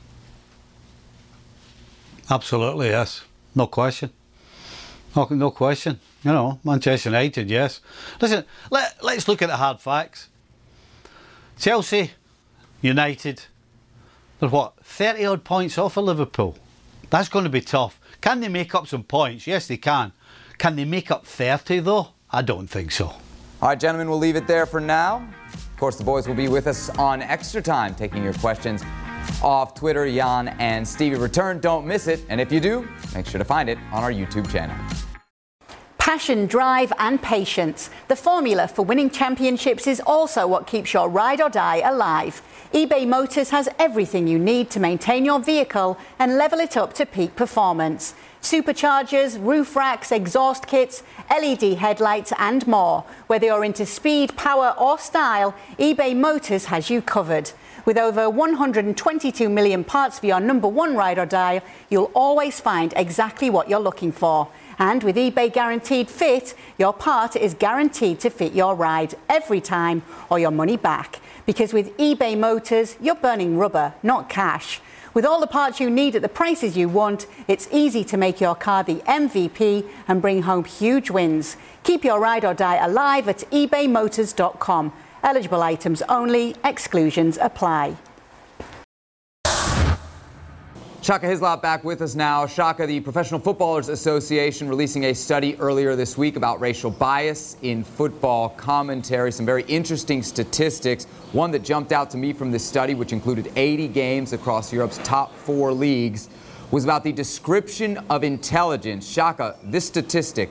Absolutely, yes. No question. No question. Manchester United, yes. Listen, let's look at the hard facts. Chelsea, United, they're 30-odd points off of Liverpool. That's going to be tough. Can they make up some points? Yes, they can. Can they make up 30, though? I don't think so. All right, gentlemen, we'll leave it there for now. Of course, the boys will be with us on Extra Time, taking your questions off Twitter. Jan and Stevie return. Don't miss it. And if you do, make sure to find it on our YouTube channel. Passion, drive and patience. The formula for winning championships is also what keeps your ride or die alive. eBay Motors has everything you need to maintain your vehicle and level it up to peak performance. Superchargers, roof racks, exhaust kits, LED headlights and more. Whether you're into speed, power or style, eBay Motors has you covered. With over 122 million parts for your number one ride or die, you'll always find exactly what you're looking for. And with eBay Guaranteed Fit, your part is guaranteed to fit your ride every time or your money back. Because with eBay Motors, you're burning rubber, not cash. With all the parts you need at the prices you want, it's easy to make your car the MVP and bring home huge wins. Keep your ride or die alive at ebaymotors.com. Eligible items only, exclusions apply. Shaka Hislop back with us now. Shaka, the Professional Footballers Association releasing a study earlier this week about racial bias in football commentary. Some very interesting statistics. One that jumped out to me from this study, which included 80 games across Europe's top 4 leagues, was about the description of intelligence. Shaka, this statistic,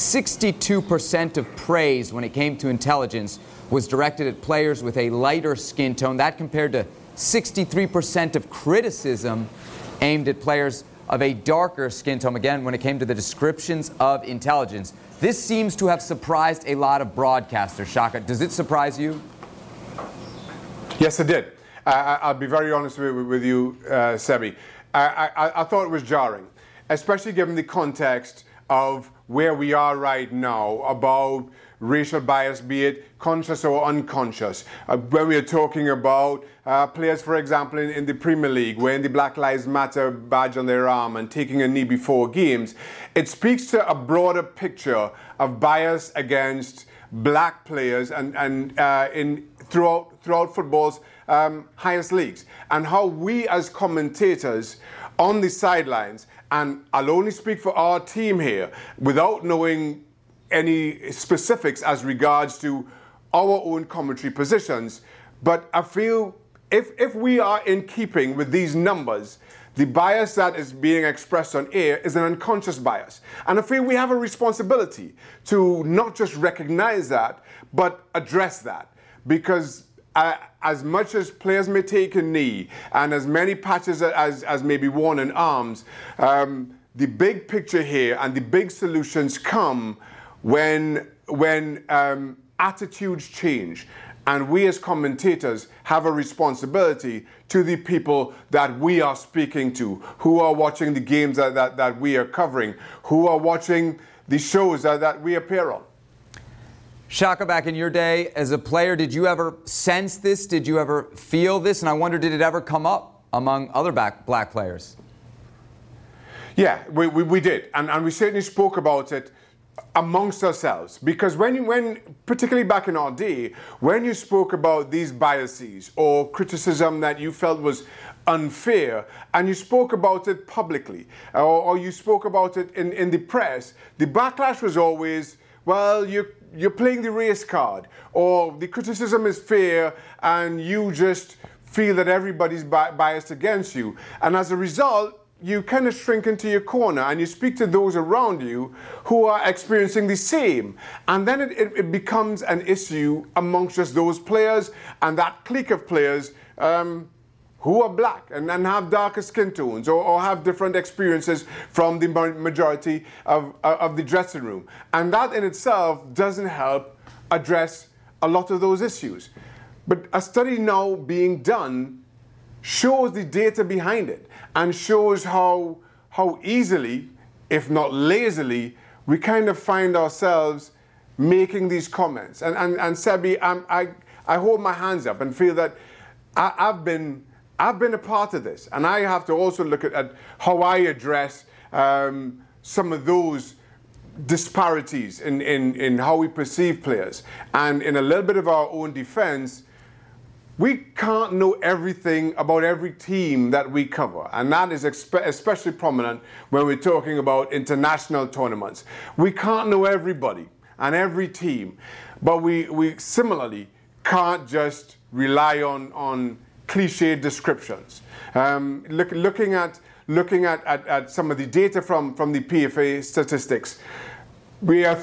62% of praise when it came to intelligence was directed at players with a lighter skin tone. That compared to 63% of criticism aimed at players of a darker skin tone, again, when it came to the descriptions of intelligence. This seems to have surprised a lot of broadcasters. Shaka, does it surprise you? Yes, it did. I'll be very honest with you, Sebi. I thought it was jarring, especially given the context of where we are right now about racial bias, be it conscious or unconscious. When we are talking about players, for example, in the Premier League, wearing the Black Lives Matter badge on their arm and taking a knee before games, it speaks to a broader picture of bias against black players and throughout football's highest leagues, and how we as commentators on the sidelines, and I'll only speak for our team here without knowing any specifics as regards to our own commentary positions, but I feel if we are in keeping with these numbers, the bias that is being expressed on air is an unconscious bias. And I feel we have a responsibility to not just recognize that, but address that. Because as much as players may take a knee and as many patches as may be worn in arms, the big picture here and the big solutions come when attitudes change. And we as commentators have a responsibility to the people that we are speaking to, who are watching the games that we are covering, who are watching the shows that we appear on. Shaka, back in your day as a player, did you ever sense this? Did you ever feel this? And I wonder, did it ever come up among other black players? Yeah, we did. And we certainly spoke about it amongst ourselves, because when particularly back in our day, when you spoke about these biases or criticism that you felt was unfair, and you spoke about it publicly, or you spoke about it in the press, the backlash was always, well, you're playing the race card, or the criticism is fair and you just feel that everybody's biased against you. And as a result, you kind of shrink into your corner and you speak to those around you who are experiencing the same. And then it becomes an issue amongst just those players and that clique of players who are black and have darker skin tones or have different experiences from the majority of the dressing room. And that in itself doesn't help address a lot of those issues. But a study now being done shows the data behind it and shows how easily, if not lazily, we kind of find ourselves making these comments. And Sebi, I hold my hands up and feel that I've been a part of this, and I have to also look at how I address some of those disparities in how we perceive players. And in a little bit of our own defense, we can't know everything about every team that we cover, and that is especially prominent when we're talking about international tournaments. We can't know everybody and every team, but we similarly can't just rely on cliche descriptions. Looking at some of the data from the PFA statistics, we are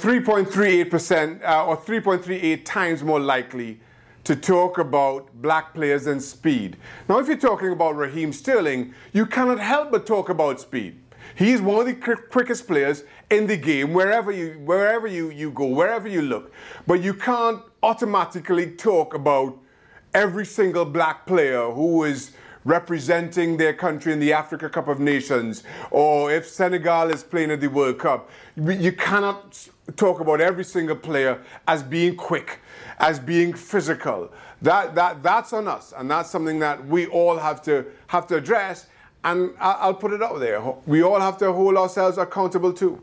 3.38% or 3.38 times more likely to talk about black players than speed. Now, if you're talking about Raheem Sterling, you cannot help but talk about speed. He's one of the quickest players in the game, wherever you go, wherever you look. But you can't automatically talk about every single black player who is representing their country in the Africa Cup of Nations, or if Senegal is playing at the World Cup. You cannot talk about every single player as being quick, as being physical. That's on us, and that's something that we all have to address. And I'll put it out there. We all have to hold ourselves accountable too.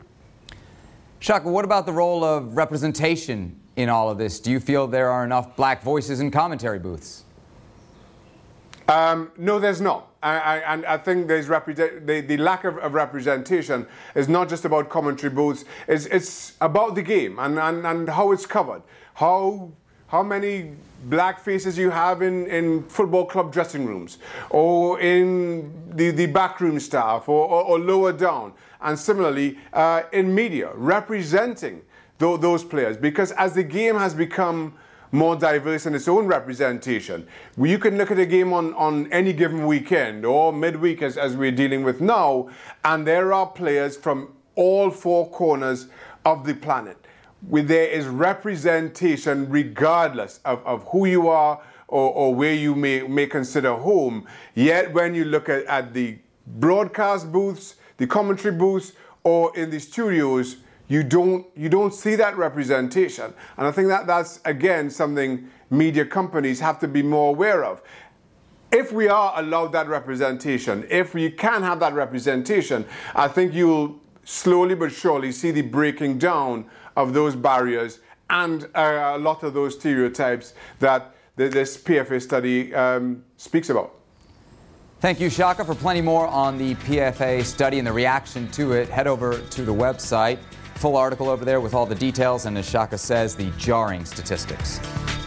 Shaka, what about the role of representation in all of this? Do you feel there are enough black voices in commentary booths? No, there's not. And I think there's the lack of representation is not just about commentary booths. It's about the game and how it's covered. How many black faces you have in football club dressing rooms or in the backroom staff or lower down. And similarly, in media, representing those players. Because as the game has become more diverse in its own representation, you can look at a game on any given weekend or midweek as we're dealing with now, and there are players from all four corners of the planet. There is representation regardless of who you are or where you may consider home. Yet when you look at the broadcast booths, the commentary booths, or in the studios, you don't see that representation. And I think that's, again, something media companies have to be more aware of. If we are allowed that representation, if we can have that representation, I think you'll slowly but surely see the breaking down of those barriers and a lot of those stereotypes that this PFA study speaks about. Thank you, Shaka. For plenty more on the PFA study and the reaction to it, head over to the website. Full article over there with all the details and, as Shaka says, the jarring statistics.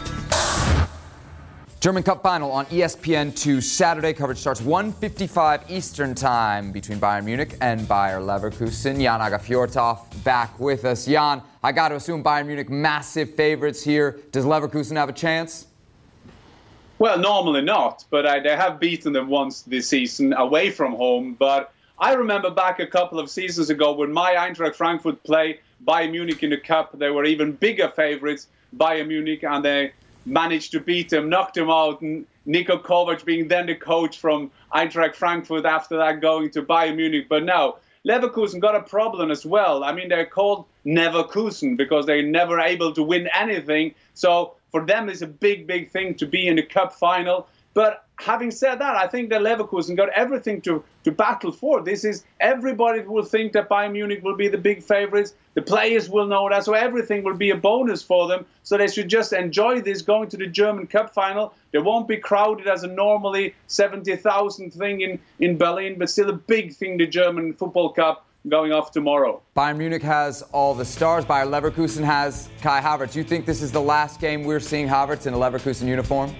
German Cup final on ESPN2 Saturday. Coverage starts 1:55 Eastern Time between Bayern Munich and Bayer Leverkusen. Jan Agafjortov back with us. Jan, I got to assume Bayern Munich massive favorites here. Does Leverkusen have a chance? Well, normally not, but they have beaten them once this season away from home. But I remember back a couple of seasons ago when my Eintracht Frankfurt played Bayern Munich in the Cup, they were even bigger favorites, Bayern Munich, and they managed to beat them, knocked them out. And Niko Kovac being then the coach from Eintracht Frankfurt, after that going to Bayern Munich. But now, Leverkusen got a problem as well. I mean, they're called Neverkusen because they're never able to win anything. So for them, it's a big, big thing to be in the Cup final. But having said that, I think that Leverkusen got everything to battle for. Everybody will think that Bayern Munich will be the big favorites. The players will know that, so everything will be a bonus for them. So they should just enjoy this going to the German Cup final. They won't be crowded as a normally 70,000 thing in Berlin, but still a big thing, the German Football Cup going off tomorrow. Bayern Munich has all the stars. Bayer Leverkusen has Kai Havertz. You think this is the last game we're seeing Havertz in a Leverkusen uniform?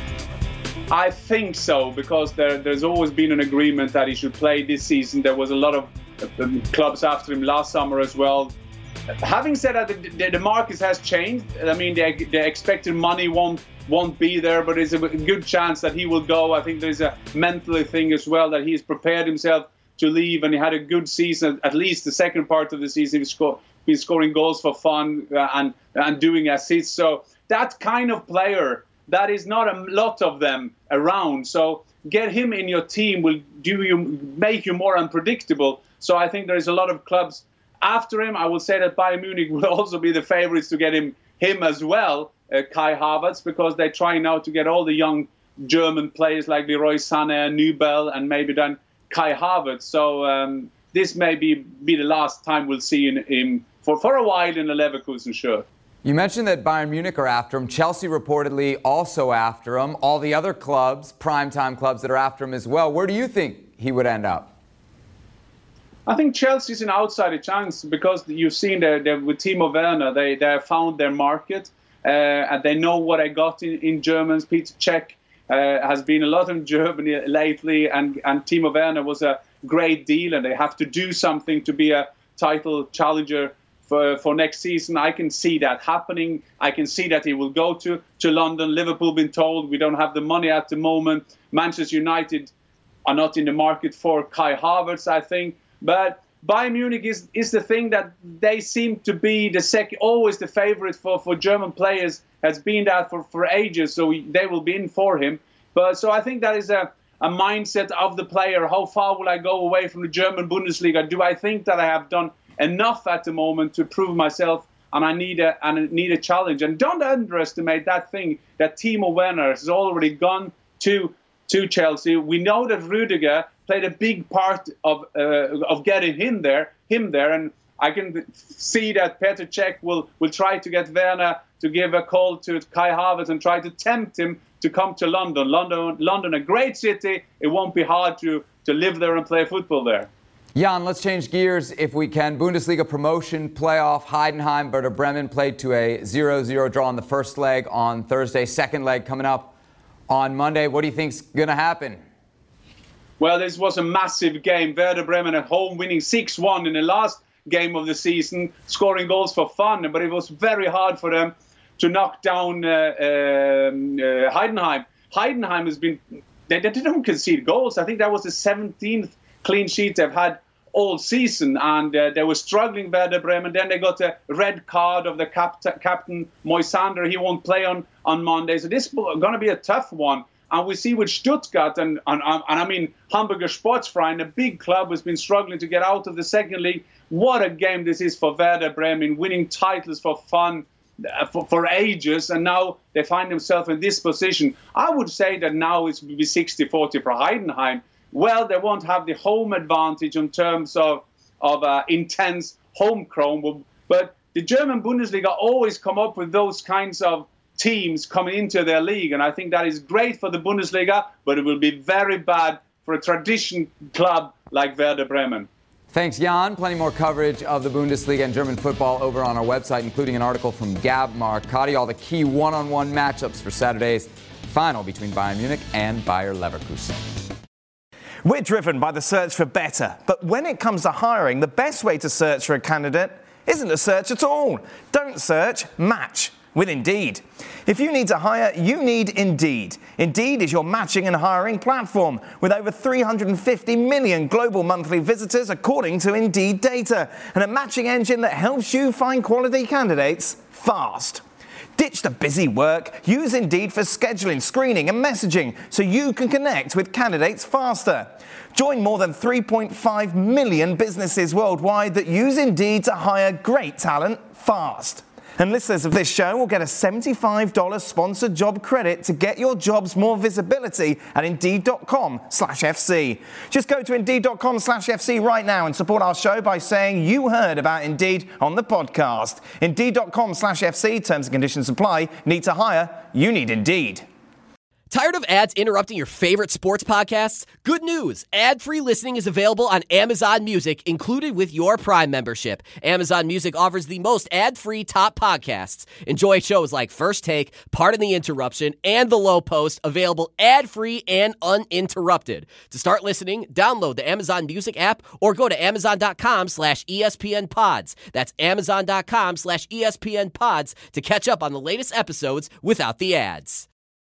I think so, because there's always been an agreement that he should play this season. There was a lot of clubs after him last summer as well. Having said that, the market has changed. I mean, the expected money won't be there, but there's a good chance that he will go. I think there's a mental thing as well, that he's prepared himself to leave, and he had a good season, at least the second part of the season. He's been scoring goals for fun and doing assists. So that kind of player, that is not a lot of them around. So get him in your team will make you more unpredictable. So I think there is a lot of clubs after him. I will say that Bayern Munich will also be the favorites to get him as well, Kai Havertz, because they're trying now to get all the young German players like Leroy Sané, Nübel, and maybe then Kai Havertz. So this may be the last time we'll see him for a while in the Leverkusen shirt. You mentioned that Bayern Munich are after him. Chelsea reportedly also after him. All the other clubs, primetime clubs that are after him as well. Where do you think he would end up? I think Chelsea's an outsider chance, because you've seen with Timo Werner, they have found their market and they know what I got in Germans. Peter Cech has been a lot in Germany lately, and Timo Werner was a great deal, and they have to do something to be a title challenger for next season. I can see that happening. I can see that he will go to London. Liverpool been told we don't have the money at the moment. Manchester United are not in the market for Kai Havertz, I think. But Bayern Munich is the thing that they seem to be always the favorite for German players. Has been that for ages, so they will be in for him. But so I think that is a mindset of the player. How far will I go away from the German Bundesliga? Do I think that I have done enough at the moment to prove myself, and I need a challenge? And don't underestimate that thing that Timo Werner has already gone to Chelsea. We know that Rüdiger played a big part of getting him there, and I can see that Petr Cech will try to get Werner to give a call to Kai Havertz and try to tempt him to come to London. London, a great city. It won't be hard to live there and play football there. Jan, let's change gears if we can. Bundesliga promotion playoff. Heidenheim, Werder Bremen played to a 0-0 draw in the first leg on Thursday. Second leg coming up on Monday. What do you think's going to happen? Well, this was a massive game. Werder Bremen at home winning 6-1 in the last game of the season, scoring goals for fun. But it was very hard for them to knock down Heidenheim. Heidenheim has been... They don't concede goals. I think that was the 17th clean sheet they've had all season, and they were struggling, Werder Bremen. Then they got a red card of the captain, Moisander. He won't play on Monday. So this is going to be a tough one. And we see with Stuttgart and I mean Hamburger Sportsverein, a big club, has been struggling to get out of the second league. What a game this is for Werder Bremen, winning titles for fun for ages, and now they find themselves in this position. I would say that now it will be 60-40 for Heidenheim. Well, they won't have the home advantage in terms of intense home crowd, but the German Bundesliga always come up with those kinds of teams coming into their league, and I think that is great for the Bundesliga, but it will be very bad for a tradition club like Werder Bremen. Thanks, Jan. Plenty more coverage of the Bundesliga and German football over on our website, including an article from Gab Marcotti, all the key one-on-one matchups for Saturday's final between Bayern Munich and Bayer Leverkusen. We're driven by the search for better, but when it comes to hiring, the best way to search for a candidate isn't to search at all. Don't search, match with Indeed. If you need to hire, you need Indeed. Indeed is your matching and hiring platform with over 350 million global monthly visitors according to Indeed data, and a matching engine that helps you find quality candidates fast. Ditch the busy work. Use Indeed for scheduling, screening and messaging so you can connect with candidates faster. Join more than 3.5 million businesses worldwide that use Indeed to hire great talent fast. And listeners of this show will get a $75 sponsored job credit to get your jobs more visibility at Indeed.com/FC. Just go to Indeed.com/FC right now and support our show by saying you heard about Indeed on the podcast. Indeed.com/FC, terms and conditions apply. Need to hire? You need Indeed. Tired of ads interrupting your favorite sports podcasts? Good news! Ad-free listening is available on Amazon Music, included with your Prime membership. Amazon Music offers the most ad-free top podcasts. Enjoy shows like First Take, Pardon the Interruption, and The Low Post, available ad-free and uninterrupted. To start listening, download the Amazon Music app or go to Amazon.com/ESPN Pods. That's Amazon.com/ESPN Pods to catch up on the latest episodes without the ads.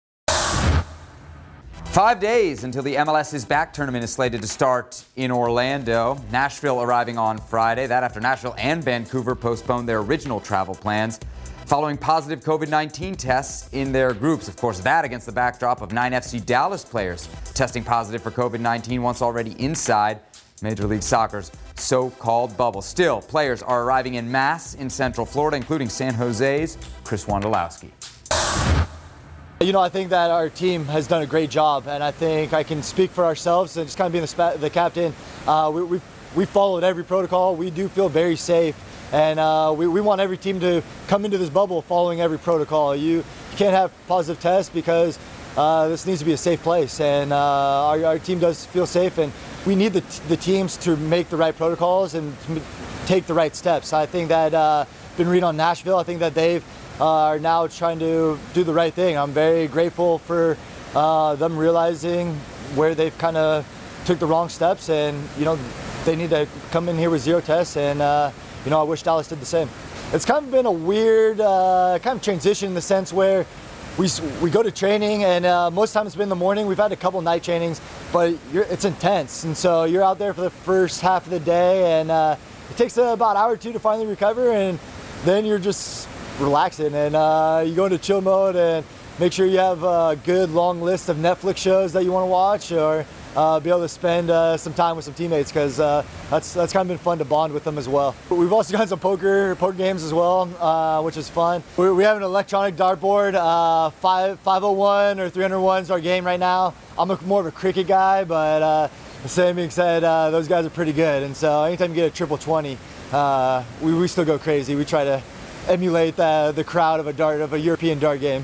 5 days until the MLS's back tournament is slated to start in Orlando. Nashville arriving on Friday. That after Nashville and Vancouver postponed their original travel plans following positive COVID-19 tests in their groups. Of course, that against the backdrop of 9 FC Dallas players testing positive for COVID-19 once already inside Major League Soccer's so-called bubble. Still, players are arriving en masse in Central Florida, including San Jose's Chris Wondolowski. You know, I think that our team has done a great job, and I think I can speak for ourselves and just kind of being the captain. We followed every protocol. We do feel very safe, and we want every team to come into this bubble following every protocol. You can't have positive tests because this needs to be a safe place, and our team does feel safe, and we need the teams to make the right protocols and take the right steps. I think that been reading on Nashville. I think that they've are now trying to do the right thing. I'm very grateful for them realizing where they've kind of took the wrong steps, and you know they need to come in here with 0 tests, and you know I wish Dallas did the same. It's kind of been a weird kind of transition in the sense where we go to training, and most times it's been in the morning. We've had a couple night trainings, but it's intense, and so you're out there for the first half of the day, and it takes about an hour or two to finally recover, and then you're just relaxing, and you go into chill mode and make sure you have a good long list of Netflix shows that you want to watch, or be able to spend some time with some teammates, because that's kind of been fun to bond with them as well. We've also got some poker games as well, which is fun. We have an electronic dartboard. 501 or 301 is our game right now. I'm more of a cricket guy, but same being said, those guys are pretty good. And so anytime you get a triple 20, we still go crazy. We try to emulate the crowd of a European dart game.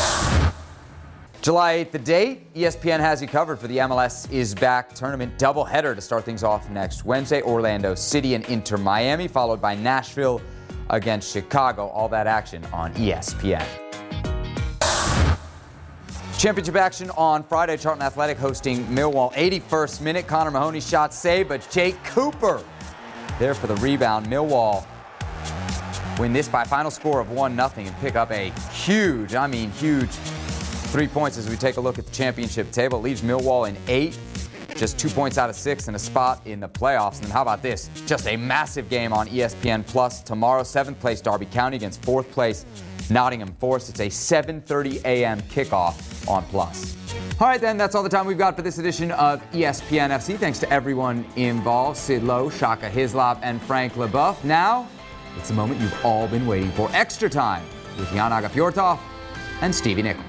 July 8th, the date. ESPN has you covered for the MLS is Back tournament doubleheader to start things off next Wednesday. Orlando City and Inter Miami, followed by Nashville against Chicago. All that action on ESPN. Championship action on Friday. Charlton Athletic hosting Millwall. 81st minute. Connor Mahoney shot saved, but Jake Cooper there for the rebound. Millwall win this by a final score of 1-0 and pick up a huge 3 points as we take a look at the championship table. It leaves Millwall in 8th, just 2 points out of 6 and a spot in the playoffs. And then how about this? Just a massive game on ESPN Plus tomorrow. 7th place Derby County against 4th place Nottingham Forest. It's a 7:30 a.m. kickoff on Plus. All right, then, that's all the time we've got for this edition of ESPN FC. Thanks to everyone involved, Sid Lowe, Shaka Hislop, and Frank LeBeuf. Now, it's the moment you've all been waiting for. Extra Time with Jan Agafjortov and Stevie Nicol.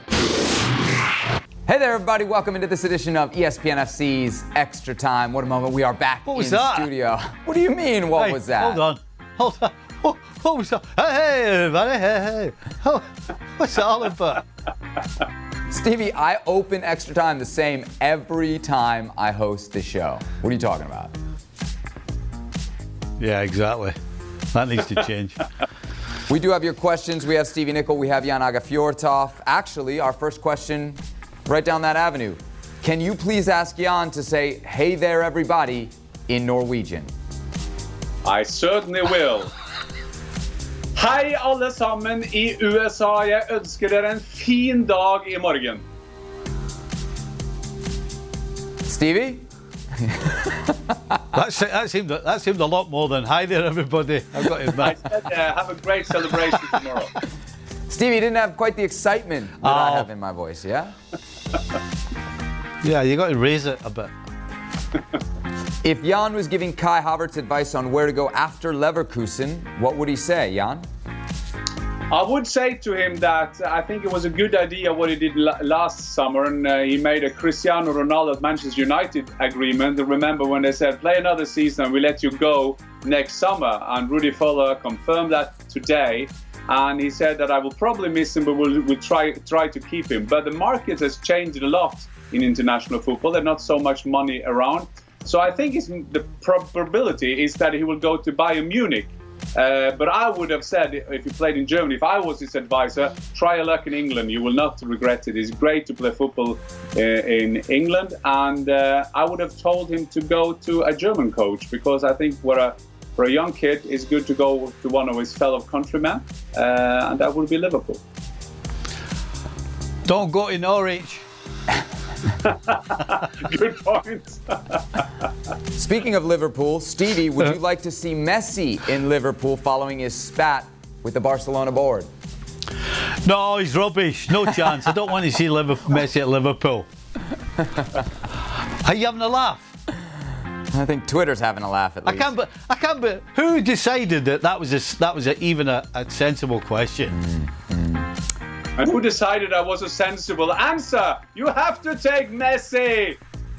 Hey there, everybody. Welcome into this edition of ESPN FC's Extra Time. What a moment. We are back in studio. What do you mean, what was that? Hold on. What was that? Hey, everybody. Hey. Oh, what's that all about? Stevie, I open Extra Time the same every time I host the show. What are you talking about? Yeah, exactly. That needs to change. We do have your questions. We have Stevie Nicol. We have Jan Agafjortov. Actually, our first question right down that avenue. Can you please ask Jan to say, hey there, everybody, in Norwegian? I certainly will. Hei alle sammen I USA. Jeg ønsker dere en fin dag I morgen. Stevie? that seemed a lot more than hi there, everybody. I've got to admit. I said, have a great celebration tomorrow. Stevie, you didn't have quite the excitement that I have in my voice, yeah? Yeah, you got to raise it a bit. If Jan was giving Kai Havertz advice on where to go after Leverkusen, what would he say, Jan? I would say to him that I think it was a good idea what he did last summer, and he made a Cristiano Ronaldo at Manchester United agreement. Remember when they said, play another season and we let you go next summer, and Rudy Fuller confirmed that today. And he said that I will probably miss him, but we'll try to keep him. But the market has changed a lot in international football. There's not so much money around. So I think the probability is that he will go to Bayern Munich. But I would have said, if he played in Germany, if I was his advisor, try your luck in England. You will not regret it. It's great to play football in England. And I would have told him to go to a German coach, because I think for a young kid, it's good to go to one of his fellow countrymen, and that would be Liverpool. Don't go to Norwich. Good point. Speaking of Liverpool, Stevie, would you like to see Messi in Liverpool following his spat with the Barcelona board? No, he's rubbish. No chance. I don't want to see Messi at Liverpool. Are you having a laugh? I think Twitter's having a laugh at least. I can't. But who decided that was even a sensible question? And who decided that was a sensible answer? You have to take Messi.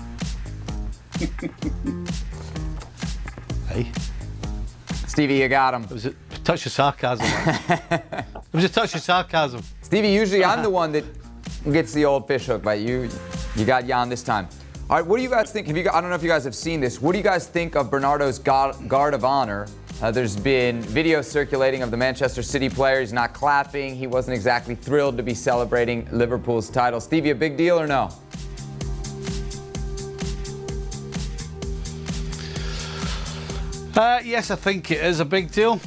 Hey, Stevie, you got him. It was a touch of sarcasm. It was a touch of sarcasm. Stevie, usually I'm the one that gets the old fish hook, but you got Jan this time. All right, what do you guys think? I don't know if you guys have seen this. What do you guys think of Bernardo's guard of honor? There's been videos circulating of the Manchester City player. He's not clapping. He wasn't exactly thrilled to be celebrating Liverpool's title. Stevie, a big deal or no? Yes, I think it is a big deal.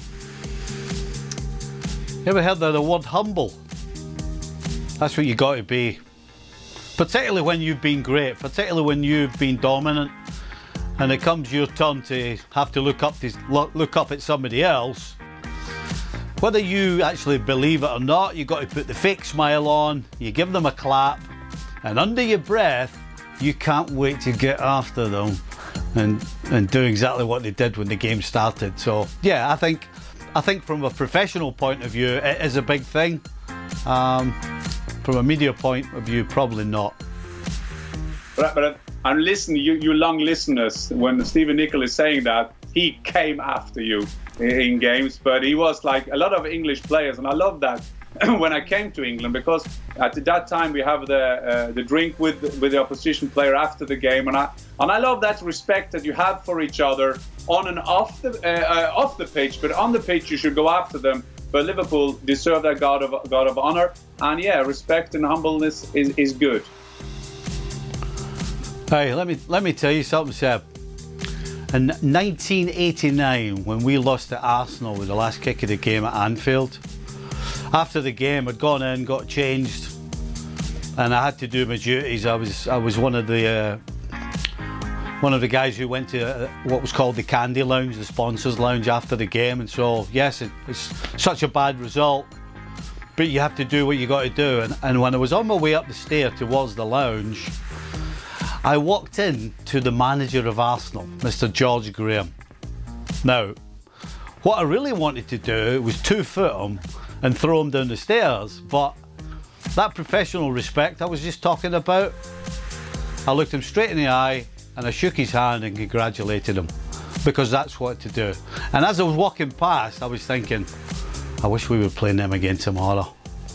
You ever heard of the word humble? That's what you got to be. Particularly when you've been great, particularly when you've been dominant, and it comes your turn to have to look up at somebody else. Whether you actually believe it or not, you've got to put the fake smile on, you give them a clap, and under your breath, you can't wait to get after them and do exactly what they did when the game started. So yeah, I think from a professional point of view, it is a big thing. From a media point of view, probably not. But I'm listening, you long listeners, when Stevie Nicol is saying that, he came after you in games, but he was like a lot of English players, and I love that when I came to England, because at that time we have the drink with the opposition player after the game, and I love that respect that you have for each other on and off the pitch, but on the pitch you should go after them. But Liverpool deserve that guard of honor, and yeah, respect and humbleness is good. Hey, let me tell you something, Seb. In 1989, when we lost to Arsenal with the last kick of the game at Anfield, after the game I'd gone in, got changed, and I had to do my duties. I was one of the guys who went to what was called the Candy Lounge, the sponsors lounge, after the game. And so yes, it's such a bad result, but you have to do what you got to do. And when I was on my way up the stair towards the lounge, I walked in to the manager of Arsenal, Mr. George Graham. Now, what I really wanted to do was 2-foot him and throw him down the stairs, but that professional respect I was just talking about, I looked him straight in the eye and I shook his hand and congratulated him, because that's what to do. And as I was walking past, I was thinking, I wish we were playing them again tomorrow.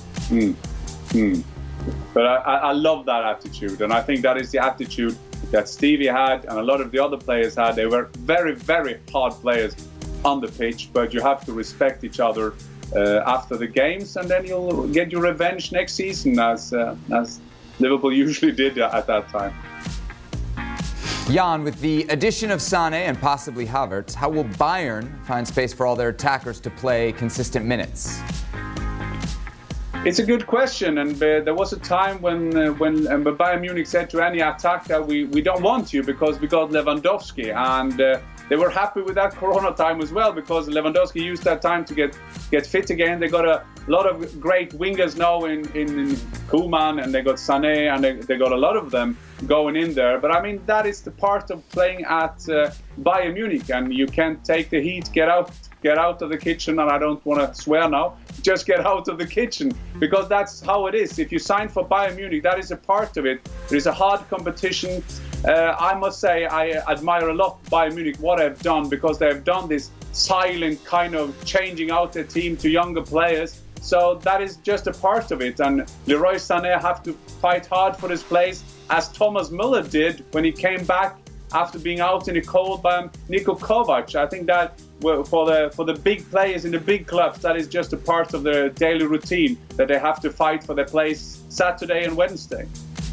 But I love that attitude, and I think that is the attitude that Stevie had and a lot of the other players had. They were very, very hard players on the pitch, but you have to respect each other after the games, and then you'll get your revenge next season, as Liverpool usually did at that time. Jan, with the addition of Sané and possibly Havertz, how will Bayern find space for all their attackers to play consistent minutes? It's a good question, and there was a time when Bayern Munich said to any attacker, we don't want you because we got Lewandowski, and they were happy with that Corona time as well, because Lewandowski used that time to get fit again. They got a lot of great wingers now in Koeman, and they got Sané, and they got a lot of them going in there. But I mean, that is the part of playing at Bayern Munich, and you can't take the heat. Get out of the kitchen, and I don't want to swear now, just get out of the kitchen, because that's how it is. If you sign for Bayern Munich, that is a part of it. There is a hard competition. I must say I admire a lot Bayern Munich, what they've done, because they've done this silent kind of changing out their team to younger players. So that is just a part of it, and Leroy Sané have to fight hard for his place, as Thomas Müller did when he came back after being out in the cold by Niko Kovac. I think that for the big players in the big clubs, that is just a part of their daily routine, that they have to fight for their place Saturday and Wednesday.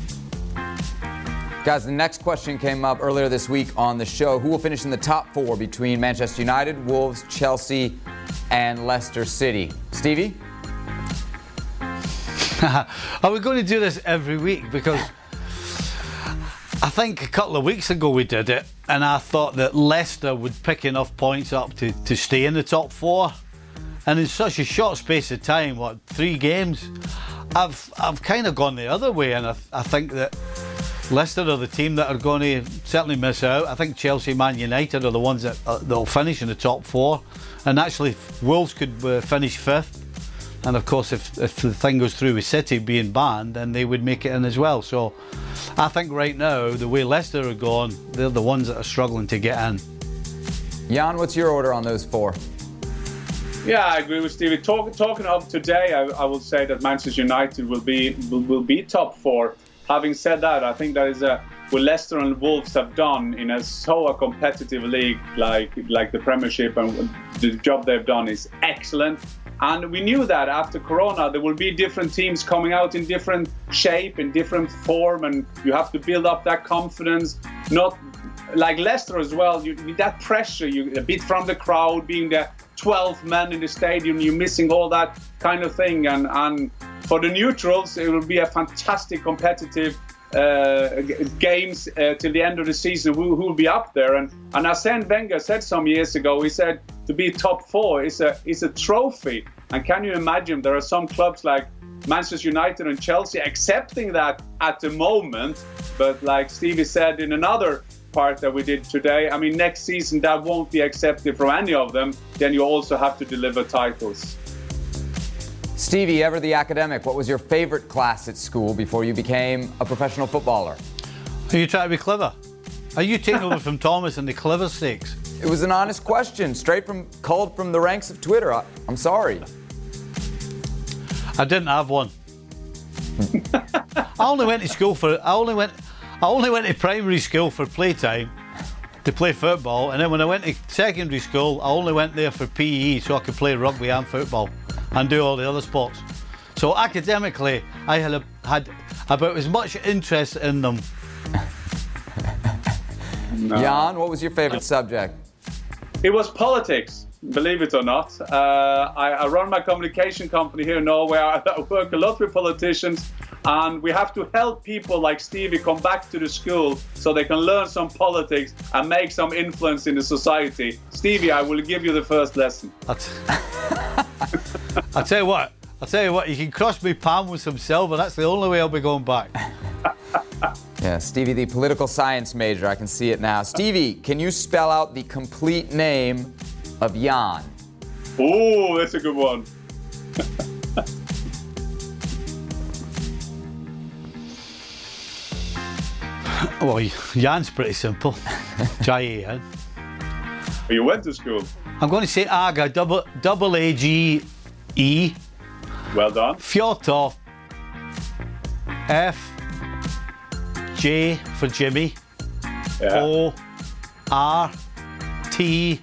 Guys, the next question came up earlier this week on the show. Who will finish in the top 4 between Manchester United, Wolves, Chelsea, and Leicester City? Stevie? Are we going to do this every week? Because I think a couple of weeks ago we did it, and I thought that Leicester would pick enough points up to stay in the top 4. And in such a short space of time, 3 games, I've kind of gone the other way, and I think that Leicester are the team that are going to certainly miss out. I think Chelsea, Man United are the ones that'll finish in the top 4, and actually Wolves could finish 5th. And of course, if the thing goes through with City being banned, then they would make it in as well. So I think right now, the way Leicester are going, they're the ones that are struggling to get in. Jan, what's your order on those 4? Yeah, I agree with Stevie. Talking of today, I will say that Manchester United will be top 4. Having said that, I think that is what Leicester and Wolves have done in a competitive league like the Premiership, and the job they've done is excellent. And we knew that after Corona, there will be different teams coming out in different shape, in different form, and you have to build up that confidence. Not like Leicester as well, you need that pressure, a bit from the crowd, being the 12th man in the stadium, you're missing all that kind of thing. And for the neutrals, it will be a fantastic competitive games till the end of the season. Who will be up there? And Arsene Wenger said some years ago, he said to be top 4 is a trophy. And can you imagine, there are some clubs like Manchester United and Chelsea accepting that at the moment, but like Stevie said in another part that we did today, I mean, next season that won't be accepted from any of them. Then you also have to deliver titles. Stevie, ever the academic, what was your favorite class at school before you became a professional footballer? Are you trying to be clever? Are you taking over from Thomas and the clever stakes? It was an honest question, called from the ranks of Twitter. I'm sorry. I didn't have one. I only went to primary school for playtime to play football, and then when I went to secondary school, I only went there for PE so I could play rugby and football and do all the other sports. So academically, I had about as much interest in them. No. Jan, what was your favorite subject? It was politics, believe it or not. I run my communication company here in Norway. I work a lot with politicians, and we have to help people like Stevie come back to the school so they can learn some politics and make some influence in the society. Stevie, I will give you the first lesson. I'll tell you what, you can cross me palm with some silver. That's the only way I'll be going back. Yeah, Stevie, the political science major. I can see it now. Stevie, can you spell out the complete name of Jan? Oh, that's a good one. Well, Jan's pretty simple. J-A-N. You went to school? I'm going to say Aga, double A-G-E. Well done. Fjortov. F. J for Jimmy. Yeah. O. R. T.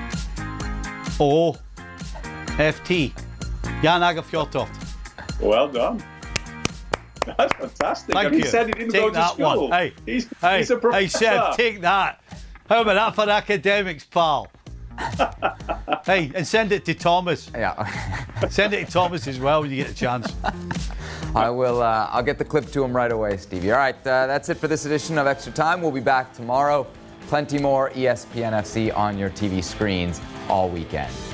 O. F. T. Jan Aga Fjortov. Well done. That's fantastic. Thank and he you. said he didn't Take go to that school. One. Hey, he's a professor. Hey, Chef, take that. How about that for academics, pal? Hey, and send it to Thomas. Yeah. Send it to Thomas as well when you get a chance. I will. I'll get the clip to him right away, Stevie. All right, that's it for this edition of Extra Time. We'll be back tomorrow. Plenty more ESPN FC on your TV screens all weekend.